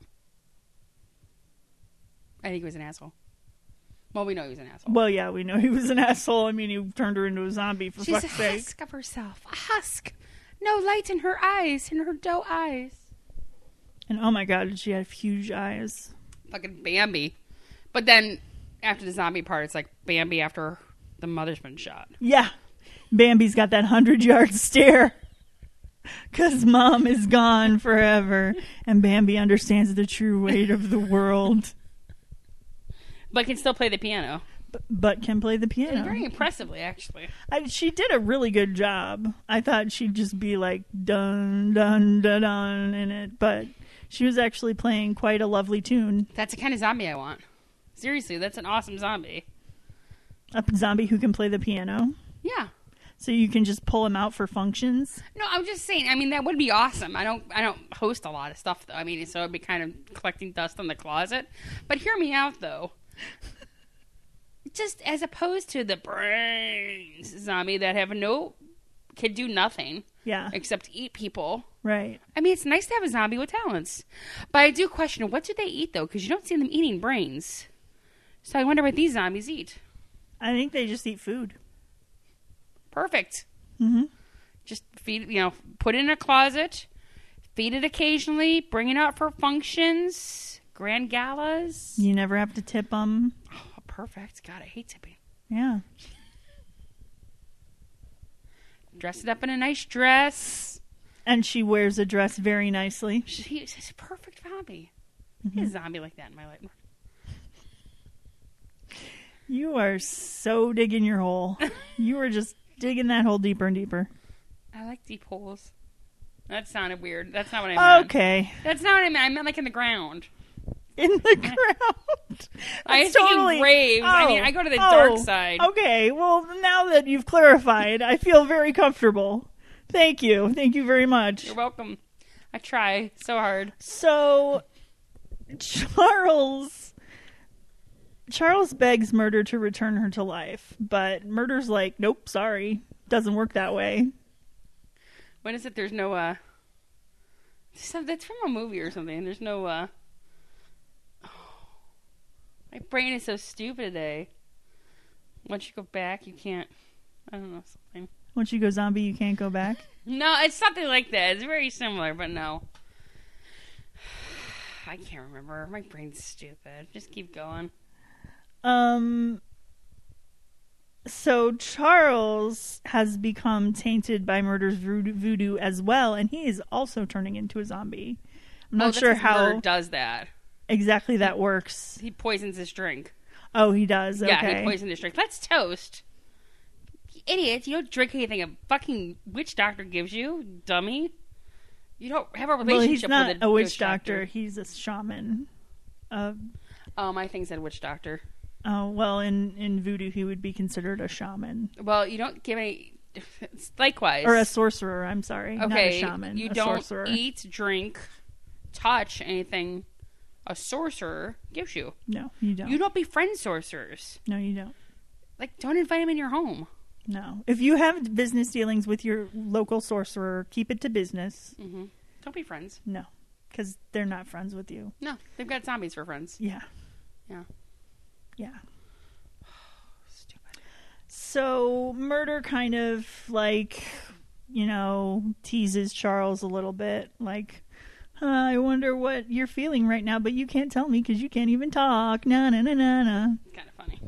Speaker 2: I think he was an asshole. Well, we know he was an asshole.
Speaker 1: Well, yeah, we know he was an asshole. I mean, he turned her into a zombie, for
Speaker 2: She's
Speaker 1: fuck's
Speaker 2: a
Speaker 1: sake.
Speaker 2: husk of herself. A husk. No light in her eyes, in her doe eyes.
Speaker 1: And oh my god, did she have huge eyes.
Speaker 2: Fucking Bambi. But then, after the zombie part, it's like Bambi after the mother's been shot.
Speaker 1: Yeah. Bambi's got that hundred-yard stare. Because mom is gone forever. And Bambi understands the true weight of the world.
Speaker 2: But can still play the piano.
Speaker 1: B- but can play the piano.
Speaker 2: And very impressively, actually.
Speaker 1: I, she did a really good job. I thought she'd just be like dun, dun, dun, dun in it. But she was actually playing quite a lovely tune.
Speaker 2: That's the kind of zombie I want. Seriously, that's an awesome zombie.
Speaker 1: A zombie who can play the piano.
Speaker 2: Yeah.
Speaker 1: So you can just pull him out for functions?
Speaker 2: No, I'm just saying, I mean, that would be awesome. I don't I don't host a lot of stuff, though. I mean, so it'd be kind of collecting dust in the closet. But hear me out, though. Just as opposed to the brains zombie that have no, can do nothing.
Speaker 1: Yeah.
Speaker 2: Except eat people.
Speaker 1: Right.
Speaker 2: I mean, it's nice to have a zombie with talents. But I do question, what do they eat, though? Because you don't see them eating brains. So I wonder what these zombies eat.
Speaker 1: I think they just eat food.
Speaker 2: Perfect.
Speaker 1: Mm-hmm.
Speaker 2: Just feed, you know, put it in a closet, feed it occasionally, bring it out for functions, grand galas.
Speaker 1: You never have to tip them.
Speaker 2: Oh, perfect. God, I hate tipping.
Speaker 1: Yeah.
Speaker 2: dressed it up in a nice dress.
Speaker 1: And she wears a dress very nicely.
Speaker 2: She, she's a perfect zombie.
Speaker 1: Mm-hmm.
Speaker 2: A zombie like that in my life.
Speaker 1: You are so digging your hole. You are just digging that hole deeper and deeper.
Speaker 2: I like deep holes. That sounded weird. That's not what I meant.
Speaker 1: Okay.
Speaker 2: That's not what I meant. I meant like in the ground.
Speaker 1: In the ground.
Speaker 2: I was
Speaker 1: totally...
Speaker 2: thinking graves.
Speaker 1: Oh,
Speaker 2: I mean, I go to the
Speaker 1: oh,
Speaker 2: dark side.
Speaker 1: Okay. Well, now that you've clarified, I feel very comfortable. Thank you. Thank you very much.
Speaker 2: You're welcome. I try so hard.
Speaker 1: So, Charles... Charles begs Murder to return her to life, but Murder's like, nope, sorry. Doesn't work that way.
Speaker 2: What is it? There's no, uh... That's from a movie or something. There's no, uh... Oh, my brain is so stupid today. Once you go back, you can't... I don't know, something.
Speaker 1: Once you go zombie, you can't go back?
Speaker 2: No, it's something like that. It's very similar, but no. I can't remember. My brain's stupid. Just keep going.
Speaker 1: Um... So Charles has become tainted by Murder's voodoo as well, and he is also turning into a zombie. I'm not
Speaker 2: oh,
Speaker 1: sure how
Speaker 2: Murder does that.
Speaker 1: Exactly that works.
Speaker 2: He poisons his drink.
Speaker 1: Oh, he does? Okay.
Speaker 2: Yeah, he poisoned his drink. That's toast. You idiot. You don't drink anything a fucking witch doctor gives you, dummy. You don't have a relationship
Speaker 1: well, he's not
Speaker 2: with a,
Speaker 1: a witch,
Speaker 2: witch
Speaker 1: doctor.
Speaker 2: doctor.
Speaker 1: He's a shaman. Uh,
Speaker 2: oh, my thing said witch doctor.
Speaker 1: Oh, well, in, in voodoo, he would be considered a shaman.
Speaker 2: Well, you don't give any... Likewise.
Speaker 1: Or a sorcerer, I'm sorry.
Speaker 2: Okay,
Speaker 1: not a shaman.
Speaker 2: You
Speaker 1: a
Speaker 2: don't
Speaker 1: sorcerer.
Speaker 2: eat, drink, touch anything a sorcerer gives you.
Speaker 1: No, you don't.
Speaker 2: You don't befriend sorcerers.
Speaker 1: No, you don't.
Speaker 2: Like, don't invite them in your home.
Speaker 1: No. If you have business dealings with your local sorcerer, keep it to business.
Speaker 2: Mm-hmm. Don't be friends.
Speaker 1: No, because they're not friends with you.
Speaker 2: No, they've got zombies for friends.
Speaker 1: Yeah.
Speaker 2: Yeah.
Speaker 1: Yeah.
Speaker 2: Stupid.
Speaker 1: So Murder kind of like, you know, teases Charles a little bit. Like, uh, I wonder what you're feeling right now, but you can't tell me because you can't even talk. Na na na na na.
Speaker 2: Kind of funny.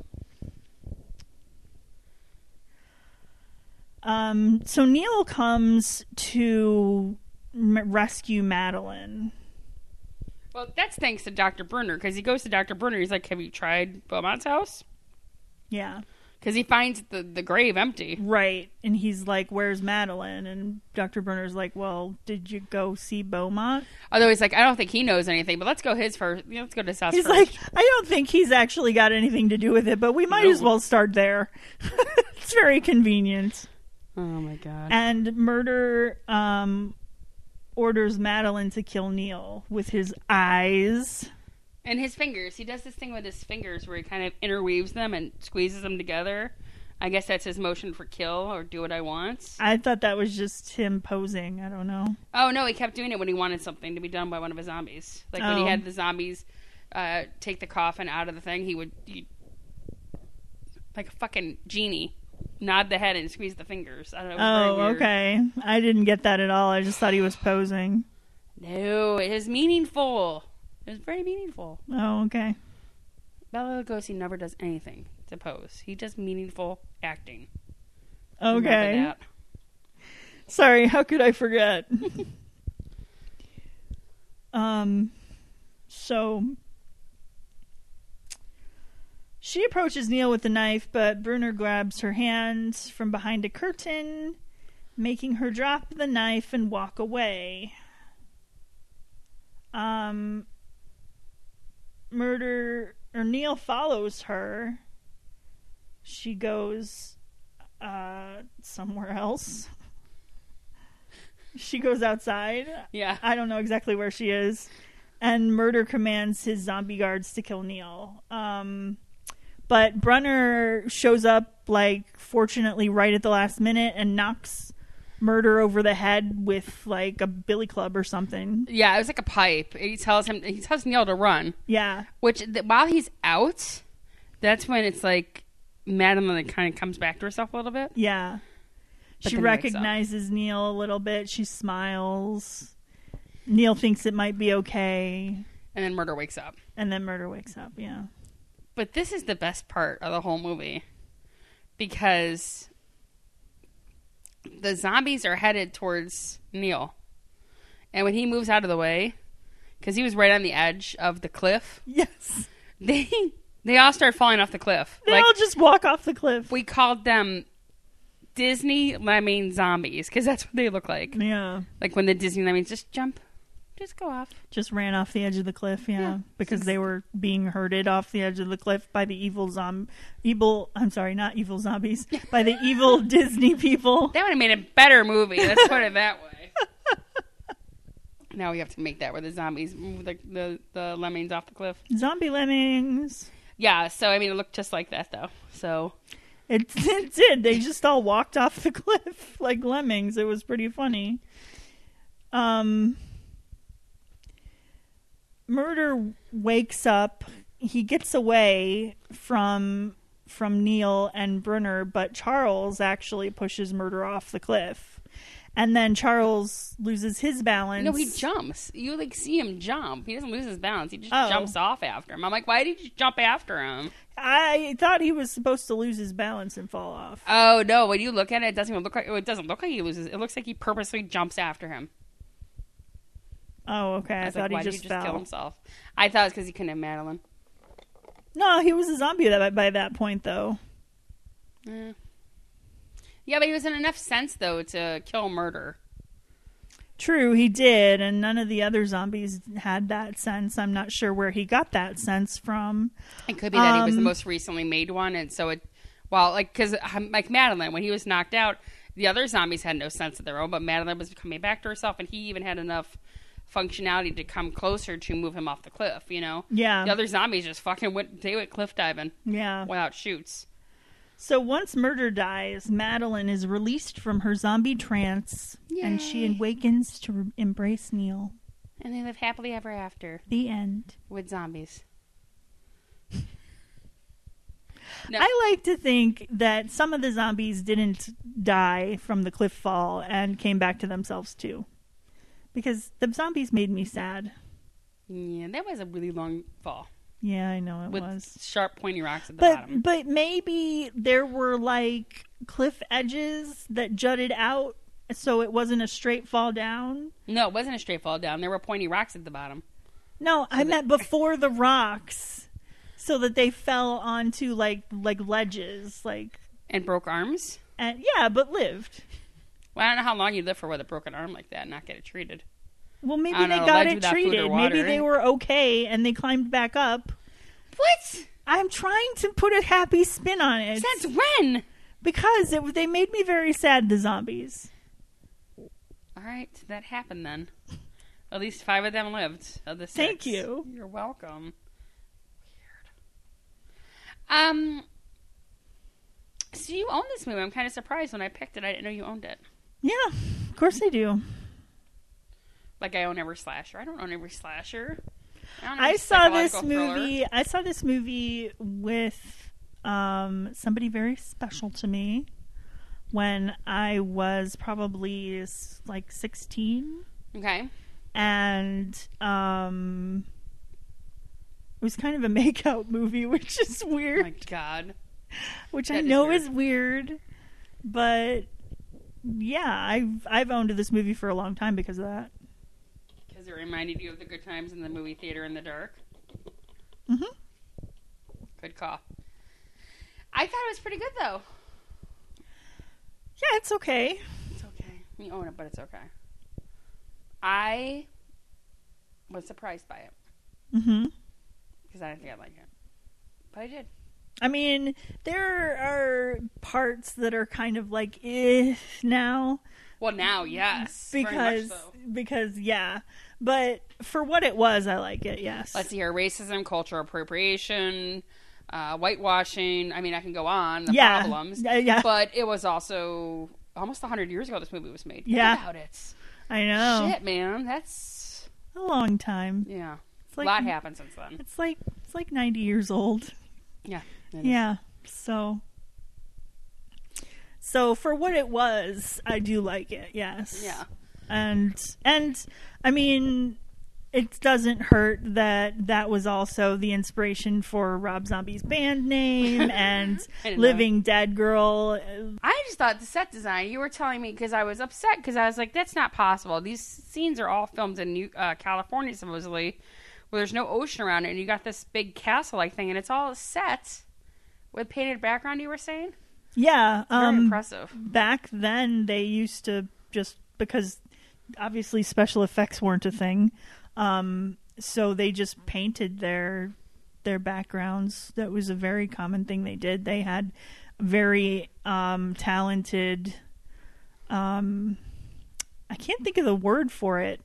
Speaker 1: Um. So Neil comes to m- rescue Madeline.
Speaker 2: Well, that's thanks to Doctor Brunner, because he goes to Doctor Brunner. He's like, have you tried Beaumont's house?
Speaker 1: Yeah.
Speaker 2: Because he finds the, the grave empty.
Speaker 1: Right. And he's like, where's Madeline? And Doctor Brunner's like, well, did you go see Beaumont?
Speaker 2: Although he's like, I don't think he knows anything, but let's go his first. Let's go to his house
Speaker 1: he's
Speaker 2: first.
Speaker 1: He's like, I don't think he's actually got anything to do with it, but we might
Speaker 2: No.
Speaker 1: as well start there. It's very convenient.
Speaker 2: Oh, my God.
Speaker 1: And Murder um, orders Madeline to kill Neil with his eyes.
Speaker 2: And his fingers. He does this thing with his fingers where he kind of interweaves them and squeezes them together. I guess that's his motion for kill or do what I want.
Speaker 1: I thought that was just him posing. I don't know.
Speaker 2: Oh, no, he kept doing it when he wanted something to be done by one of his zombies. Like when he
Speaker 1: Oh.
Speaker 2: had the zombies uh, take the coffin out of the thing, he would, he'd, like a fucking genie, nod the head and squeeze the fingers. I don't know. It was very
Speaker 1: Oh,
Speaker 2: weird.
Speaker 1: okay. I didn't get that at all. I just thought he was posing.
Speaker 2: No, it was meaningful. It was very meaningful.
Speaker 1: Oh, okay.
Speaker 2: Bela Lugosi never does anything to pose. He does meaningful acting.
Speaker 1: Okay.
Speaker 2: Remember that.
Speaker 1: Sorry, how could I forget? um, so she approaches Neil with the knife, but Brunner grabs her hand from behind a curtain, making her drop the knife and walk away. Um, Murder or Neil follows her. She goes uh, somewhere else. She goes outside.
Speaker 2: Yeah.
Speaker 1: I don't know exactly where she is. And Murder commands his zombie guards to kill Neil. Um, but Brunner shows up, like, fortunately right at the last minute and knocks Murder over the head with, like, a billy club or something.
Speaker 2: Yeah, it was like a pipe. He tells him, he tells Neil to run.
Speaker 1: Yeah.
Speaker 2: Which, th- while he's out, that's when it's like Madeline kind of comes back to herself a little bit.
Speaker 1: Yeah.
Speaker 2: But
Speaker 1: She
Speaker 2: then he wakes up.
Speaker 1: recognizes Neil a little bit. She smiles. Neil thinks it might be okay.
Speaker 2: And then Murder wakes up.
Speaker 1: And then Murder wakes up, yeah.
Speaker 2: But this is the best part of the whole movie. Because the zombies are headed towards Neil. And when he moves out of the way, because he was right on the edge of the cliff,
Speaker 1: Yes.
Speaker 2: they they all start falling off the cliff.
Speaker 1: They
Speaker 2: like,
Speaker 1: all just walk off the cliff.
Speaker 2: we called them Disney Lemming zombies, because that's what they look like.
Speaker 1: Yeah.
Speaker 2: Like when the Disney Lemmings just jump, just go off.
Speaker 1: Just ran off the edge of the cliff, yeah.
Speaker 2: Yeah.
Speaker 1: Because they were being herded off the edge of the cliff by the evil zom evil I'm sorry, not evil zombies. By the evil Disney people.
Speaker 2: That would have made a better movie. Let's put it that way. Now we have to make that where the zombies move the, the, the lemmings off the cliff.
Speaker 1: Zombie lemmings.
Speaker 2: Yeah, so I mean, it looked just like that though. So
Speaker 1: It, it did. They just all walked off the cliff like lemmings. It was pretty funny. Um, Murder wakes up. He gets away from from Neil and Brunner, but Charles actually pushes Murder off the cliff. And then Charles loses his balance.
Speaker 2: no, he jumps. You like see him jump. He doesn't lose his balance. He just
Speaker 1: Oh.
Speaker 2: jumps off after him. I'm like, why did you jump after him?
Speaker 1: I thought he was supposed to lose his balance and fall off.
Speaker 2: Oh no! When you look at it, it doesn't even look like it doesn't look like he loses. It looks like he purposely jumps after him.
Speaker 1: Oh, okay. I,
Speaker 2: I was
Speaker 1: thought
Speaker 2: like, why
Speaker 1: he
Speaker 2: did
Speaker 1: just
Speaker 2: he just
Speaker 1: fell.
Speaker 2: kill himself? I thought it was because he couldn't have Madeline.
Speaker 1: No, he was a zombie that, by that point, though.
Speaker 2: Yeah. Yeah, but he was in enough sense though to kill Murder.
Speaker 1: True, he did, and none of the other zombies had that sense. I'm not sure where he got that sense from.
Speaker 2: It could be that he was the
Speaker 1: Um,
Speaker 2: most recently made one, and so it, well, like because like Madeline, when he was knocked out, the other zombies had no sense of their own, but Madeline was coming back to herself, and he even had enough functionality to come closer to move him off the cliff. You know,
Speaker 1: Yeah.
Speaker 2: the other zombies just fucking went. They went cliff diving
Speaker 1: Yeah.
Speaker 2: without chutes.
Speaker 1: So once Murder dies, Madeline is released from her zombie trance, and she
Speaker 2: Yay.
Speaker 1: awakens to re- embrace Neil.
Speaker 2: And they live happily ever after
Speaker 1: The end.
Speaker 2: with zombies. No.
Speaker 1: I like to think that some of the zombies didn't die from the cliff fall and came back to themselves too. Because the zombies made me sad.
Speaker 2: Yeah, that was a really long fall
Speaker 1: Yeah, I know it
Speaker 2: with
Speaker 1: was.
Speaker 2: sharp, pointy rocks at the
Speaker 1: But
Speaker 2: bottom.
Speaker 1: but maybe there were like cliff edges that jutted out, so it wasn't a straight fall down.
Speaker 2: No, it wasn't a straight fall down. There were pointy rocks at the bottom.
Speaker 1: No, I
Speaker 2: that-
Speaker 1: meant before the rocks, so that they fell onto like like ledges, like
Speaker 2: And broke arms?
Speaker 1: and yeah, but lived.
Speaker 2: Well, I don't know how long you live for with a broken arm like that and not get it treated.
Speaker 1: Well, maybe
Speaker 2: I don't
Speaker 1: they
Speaker 2: know,
Speaker 1: got
Speaker 2: led
Speaker 1: it
Speaker 2: you that food or
Speaker 1: treated.
Speaker 2: water.
Speaker 1: Maybe they were okay and they climbed back up.
Speaker 2: What?
Speaker 1: I'm trying to put a happy spin on it
Speaker 2: Since when?
Speaker 1: because it, they made me very sad. The zombies.
Speaker 2: All right, that happened then. At least five of them lived. Of the six.
Speaker 1: Thank you.
Speaker 2: You're welcome. Weird. Um. So you own this movie. I'm kind of surprised when I picked it. I didn't know you owned it.
Speaker 1: Yeah, of course I do.
Speaker 2: Like I own every slasher. I don't own every slasher. I, own
Speaker 1: I
Speaker 2: every
Speaker 1: saw this
Speaker 2: psychological thriller.
Speaker 1: movie. I saw this movie with um, somebody very special to me when I was probably s- like sixteen,
Speaker 2: Okay.
Speaker 1: and um, it was kind of a makeout movie, which is
Speaker 2: Oh
Speaker 1: weird.
Speaker 2: my God.
Speaker 1: which
Speaker 2: That
Speaker 1: I
Speaker 2: is
Speaker 1: know
Speaker 2: weird.
Speaker 1: is weird, but yeah, I've I've owned this movie for a long time because of that.
Speaker 2: Because it reminded you of the good times in the movie theater in the dark.
Speaker 1: Mm-hmm.
Speaker 2: Good call. I thought it was pretty good though.
Speaker 1: Yeah, it's okay.
Speaker 2: It's okay. You own it, but it's okay. I was surprised by it
Speaker 1: Mm-hmm.
Speaker 2: because I didn't think I'd like it, but I did.
Speaker 1: I mean, there are parts that are kind of like eh now
Speaker 2: Well, now, yes, very much
Speaker 1: because
Speaker 2: so.
Speaker 1: because yeah, but for what it was, I like it. Yes.
Speaker 2: Let's see here: racism, cultural appropriation, uh, whitewashing. I mean, I can go on the
Speaker 1: Yeah.
Speaker 2: problems,
Speaker 1: Yeah, yeah.
Speaker 2: but it was also almost a hundred years ago. This movie was made. Think
Speaker 1: Yeah.
Speaker 2: about it.
Speaker 1: I know.
Speaker 2: Shit, man, that's
Speaker 1: A long time.
Speaker 2: yeah.
Speaker 1: It's
Speaker 2: a
Speaker 1: like
Speaker 2: lot happened since then.
Speaker 1: It's like it's like ninety years old.
Speaker 2: Yeah. it is.
Speaker 1: Yeah. So So for what it was, I do like it. Yes.
Speaker 2: Yeah.
Speaker 1: And and I mean it doesn't hurt that that was also the inspiration for Rob Zombie's band name and Living know. Dead Girl.
Speaker 2: I just thought the set design, you were telling me, because I was upset, because I was like, that's not possible. These scenes are all filmed in New, uh, California, supposedly, where there's no ocean around it, and you got this big castle-like thing, and it's all set with painted background, you were saying?
Speaker 1: Yeah.
Speaker 2: Very
Speaker 1: um,
Speaker 2: impressive.
Speaker 1: Back then, they used to just, because obviously special effects weren't a thing, um, so they just painted their their backgrounds. That was a very common thing they did. They had very um, talented, um, I can't think of the word for it,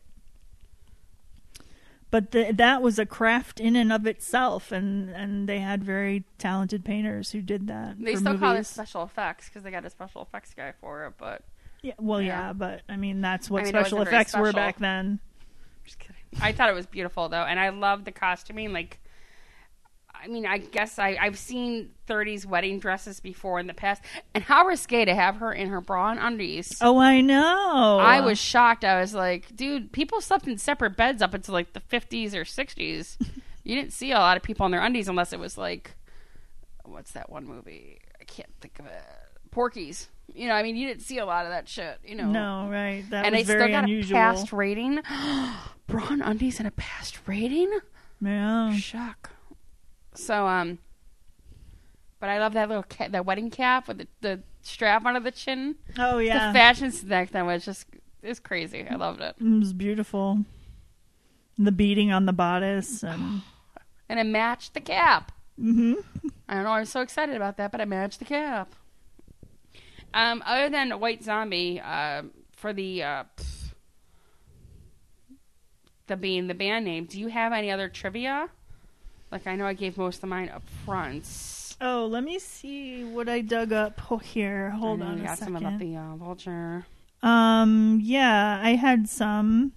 Speaker 1: but the, that was a craft in and of itself, and, and they had very talented painters who did that.
Speaker 2: They
Speaker 1: for
Speaker 2: still
Speaker 1: movies.
Speaker 2: call it special effects because they got a special effects guy for it, but
Speaker 1: yeah, well,
Speaker 2: yeah,
Speaker 1: yeah but I mean that's what
Speaker 2: I mean,
Speaker 1: special effects
Speaker 2: special.
Speaker 1: were back then.
Speaker 2: Just kidding. I thought it was beautiful though, and I love the costuming. Like, I mean, I guess I, I've seen thirties wedding dresses before in the past, and how risque to have her in her bra and undies.
Speaker 1: Oh, I know.
Speaker 2: I was shocked. I was like, dude, people slept in separate beds up until like the fifties or sixties. You didn't see a lot of people in their undies unless it was like, what's that one movie? I can't think of it. Porky's. You know, I mean, you didn't see a lot of that shit, you know.
Speaker 1: No, right. That
Speaker 2: and
Speaker 1: was
Speaker 2: they
Speaker 1: very
Speaker 2: still got
Speaker 1: unusual.
Speaker 2: a past rating. Bra and undies and a past rating?
Speaker 1: Yeah.
Speaker 2: Shock. So, um, but I love that little ca- that wedding cap with the, the strap under the chin.
Speaker 1: Oh, yeah.
Speaker 2: The fashion back then was just, it was crazy. I loved it.
Speaker 1: It was beautiful. The beading on the bodice. And,
Speaker 2: and it matched the cap.
Speaker 1: Mm-hmm.
Speaker 2: I don't know. I'm so excited about that, but I matched the cap. Um, other than White Zombie, uh, for the, uh, the being the band name, do you have any other trivia? Like, I know I gave most of mine up front.
Speaker 1: Oh, let me see what I dug up oh, here. Hold on
Speaker 2: you
Speaker 1: a
Speaker 2: got
Speaker 1: second.
Speaker 2: some about the uh, Vulture.
Speaker 1: Um, yeah, I had some.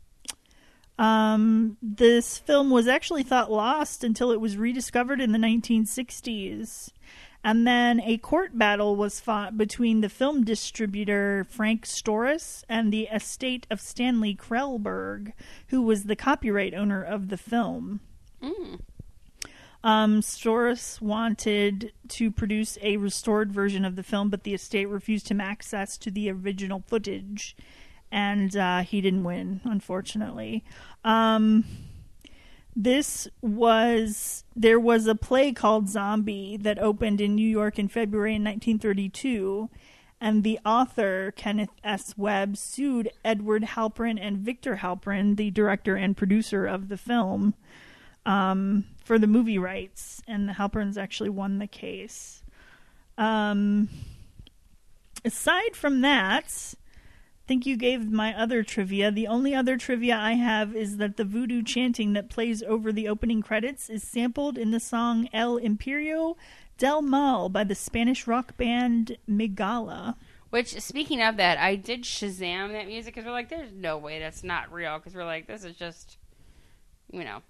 Speaker 1: Um, this film was actually thought lost until it was rediscovered in the nineteen sixties. And then a court battle was fought between the film distributor Frank Storrs and the estate of Stanley Krellberg, who was the copyright owner of the film.
Speaker 2: Mm.
Speaker 1: Um, Storrs wanted to produce a restored version of the film, but the estate refused him access to the original footage, and uh, he didn't win, unfortunately. Um, this was, there was a play called Zombie that opened in New York in February in nineteen thirty-two, and the author, Kenneth S. Webb, sued Edward Halpern and Victor Halpern, the director and producer of the film, um, for the movie rights, and the Halperns actually won the case. Um, aside from that, I think you gave my other trivia. The only other trivia I have is that the voodoo chanting that plays over the opening credits is sampled in the song El Imperio del Mal by the Spanish rock band Migala.
Speaker 2: Which, speaking of that, I did Shazam that music because we're like, there's no way that's not real. Because we're like, this is just, you know.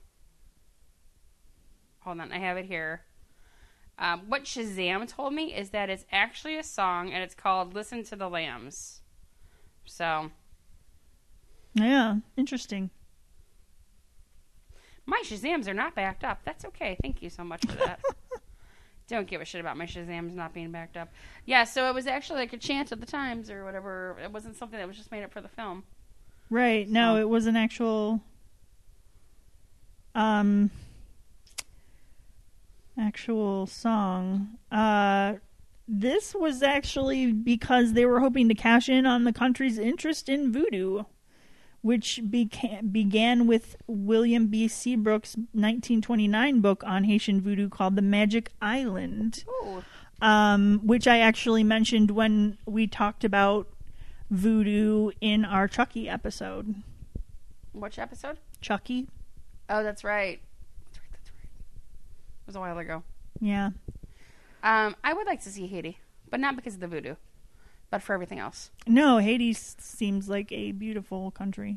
Speaker 2: Hold on, I have it here. Um, what Shazam told me is that it's actually a song, and it's called Listen to the Lambs. So.
Speaker 1: Yeah, interesting.
Speaker 2: My Shazams are not backed up. That's okay. Thank you so much for that. Don't give a shit about my Shazams not being backed up. Yeah, so it was actually like a chant of the times or whatever. It wasn't something that was just made up for the film.
Speaker 1: Right.
Speaker 2: So.
Speaker 1: No, it was an actual... Um... actual song. Uh, this was actually because they were hoping to cash in on the country's interest in voodoo, which beca- began with William B. Seabrook's nineteen twenty-nine book on Haitian voodoo called The Magic Island, um, which I actually mentioned when we talked about voodoo in our Chucky episode.
Speaker 2: Which episode?
Speaker 1: Chucky.
Speaker 2: Oh, that's right. It was a while ago.
Speaker 1: Yeah.
Speaker 2: Um, I would like to see Haiti, but not because of the voodoo, but for everything else.
Speaker 1: No, Haiti s- seems like a beautiful country.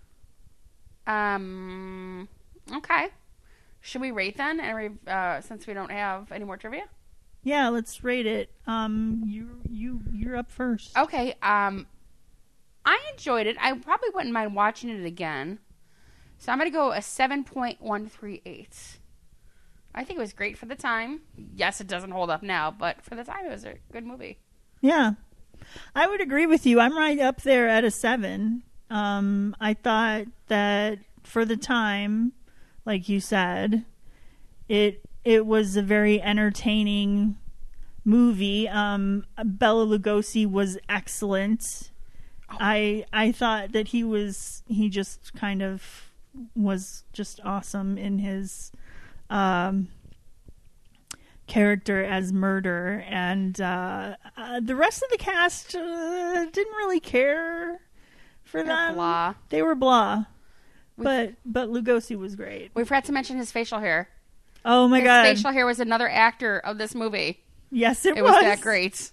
Speaker 2: Um. Okay. Should we rate then? And re- uh, since we don't have any more trivia.
Speaker 1: Yeah, let's rate it. Um, you you you're up first.
Speaker 2: Okay. Um, I enjoyed it. I probably wouldn't mind watching it again. So I'm going to go a seven point one three eight. I think it was great for the time. Yes, it doesn't hold up now, but for the time, it was a good movie.
Speaker 1: Yeah. I would agree with you. I'm right up there at a seven. Um, I thought that for the time, like you said, it it was a very entertaining movie. Um, Bela Lugosi was excellent. Oh. I I thought that he was he just kind of was just awesome in his um, character as Murder, and uh, uh, the rest of the cast uh, didn't really care for
Speaker 2: They're
Speaker 1: them.
Speaker 2: Blah.
Speaker 1: They were blah,
Speaker 2: We've,
Speaker 1: but but Lugosi was great.
Speaker 2: We forgot to mention his facial hair.
Speaker 1: Oh my
Speaker 2: his
Speaker 1: god,
Speaker 2: his facial hair was another actor of this movie.
Speaker 1: Yes, it,
Speaker 2: it
Speaker 1: was.
Speaker 2: was that great.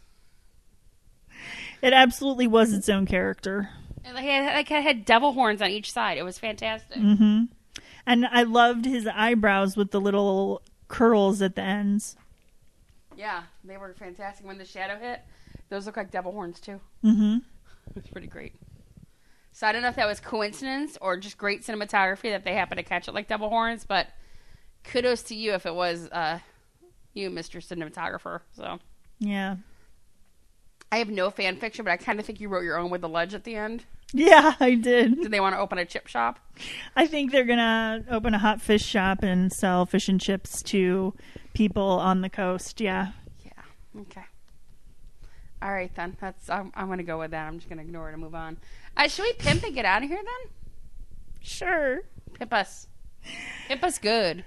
Speaker 1: It absolutely was its own character.
Speaker 2: And like, it had, like it had devil horns on each side. It was fantastic.
Speaker 1: Mm-hmm. And I loved his eyebrows with the little curls at the ends.
Speaker 2: Yeah, they were fantastic. When the shadow hit, those look like devil horns too.
Speaker 1: Mm-hmm.
Speaker 2: It was pretty great. So I don't know if that was coincidence or just great cinematography that they happened to catch it like devil horns, but kudos to you if it was uh, you, Mister Cinematographer. So
Speaker 1: yeah.
Speaker 2: I have no fan fiction, but I kind of think you wrote your own with the ledge at the end.
Speaker 1: Yeah, I did.
Speaker 2: Did they want to open a chip shop?
Speaker 1: I think they're going to open a hot fish shop and sell fish and chips to people on the coast. Yeah.
Speaker 2: Yeah. Okay. All right, then. That's I'm, I'm going to go with that. I'm just going to ignore it and move on. Uh, should we pimp and get out of here, then?
Speaker 1: Sure.
Speaker 2: Pimp us. Pimp us good.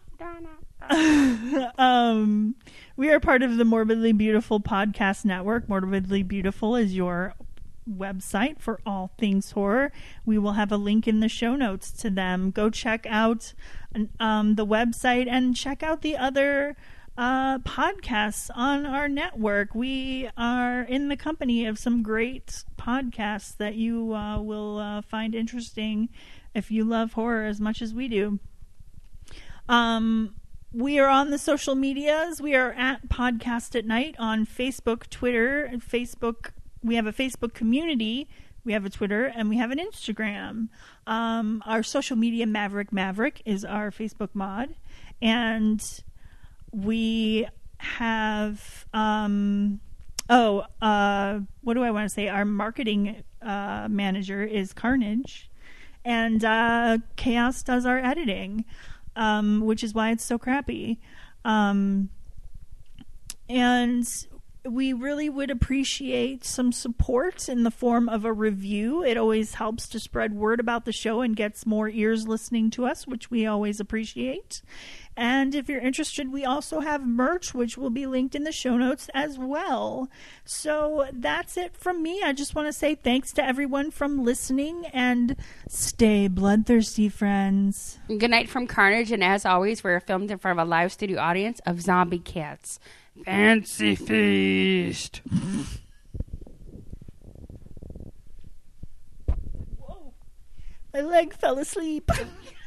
Speaker 1: um, we are part of the Morbidly Beautiful podcast network. Morbidly Beautiful is your website for all things horror. We will have a link in the show notes to them. Go check out um, the website and check out the other uh, podcasts on our network. We are in the company of some great podcasts that you uh, will uh, find interesting if you love horror as much as we do. Um, we are on the social medias. We are at Podcast at Night on Facebook, Twitter, and Facebook. We have a Facebook community. We have a Twitter, and we have an Instagram. Um, our social media Maverick Maverick is our Facebook mod, and we have um, oh, uh, what do I want to say? Our marketing uh, manager is Carnage, and uh, Chaos does our editing. Um, which is why it's so crappy. Um, and we really would appreciate some support in the form of a review. It always helps to spread word about the show and gets more ears listening to us, which we always appreciate. And if you're interested, we also have merch, which will be linked in the show notes as well. So that's it from me. I just want to say thanks to everyone from listening, and stay bloodthirsty, friends.
Speaker 2: Good night from Carnage, and as always, we're filmed in front of a live studio audience of zombie cats. Fancy feast.
Speaker 1: Whoa. My leg fell asleep.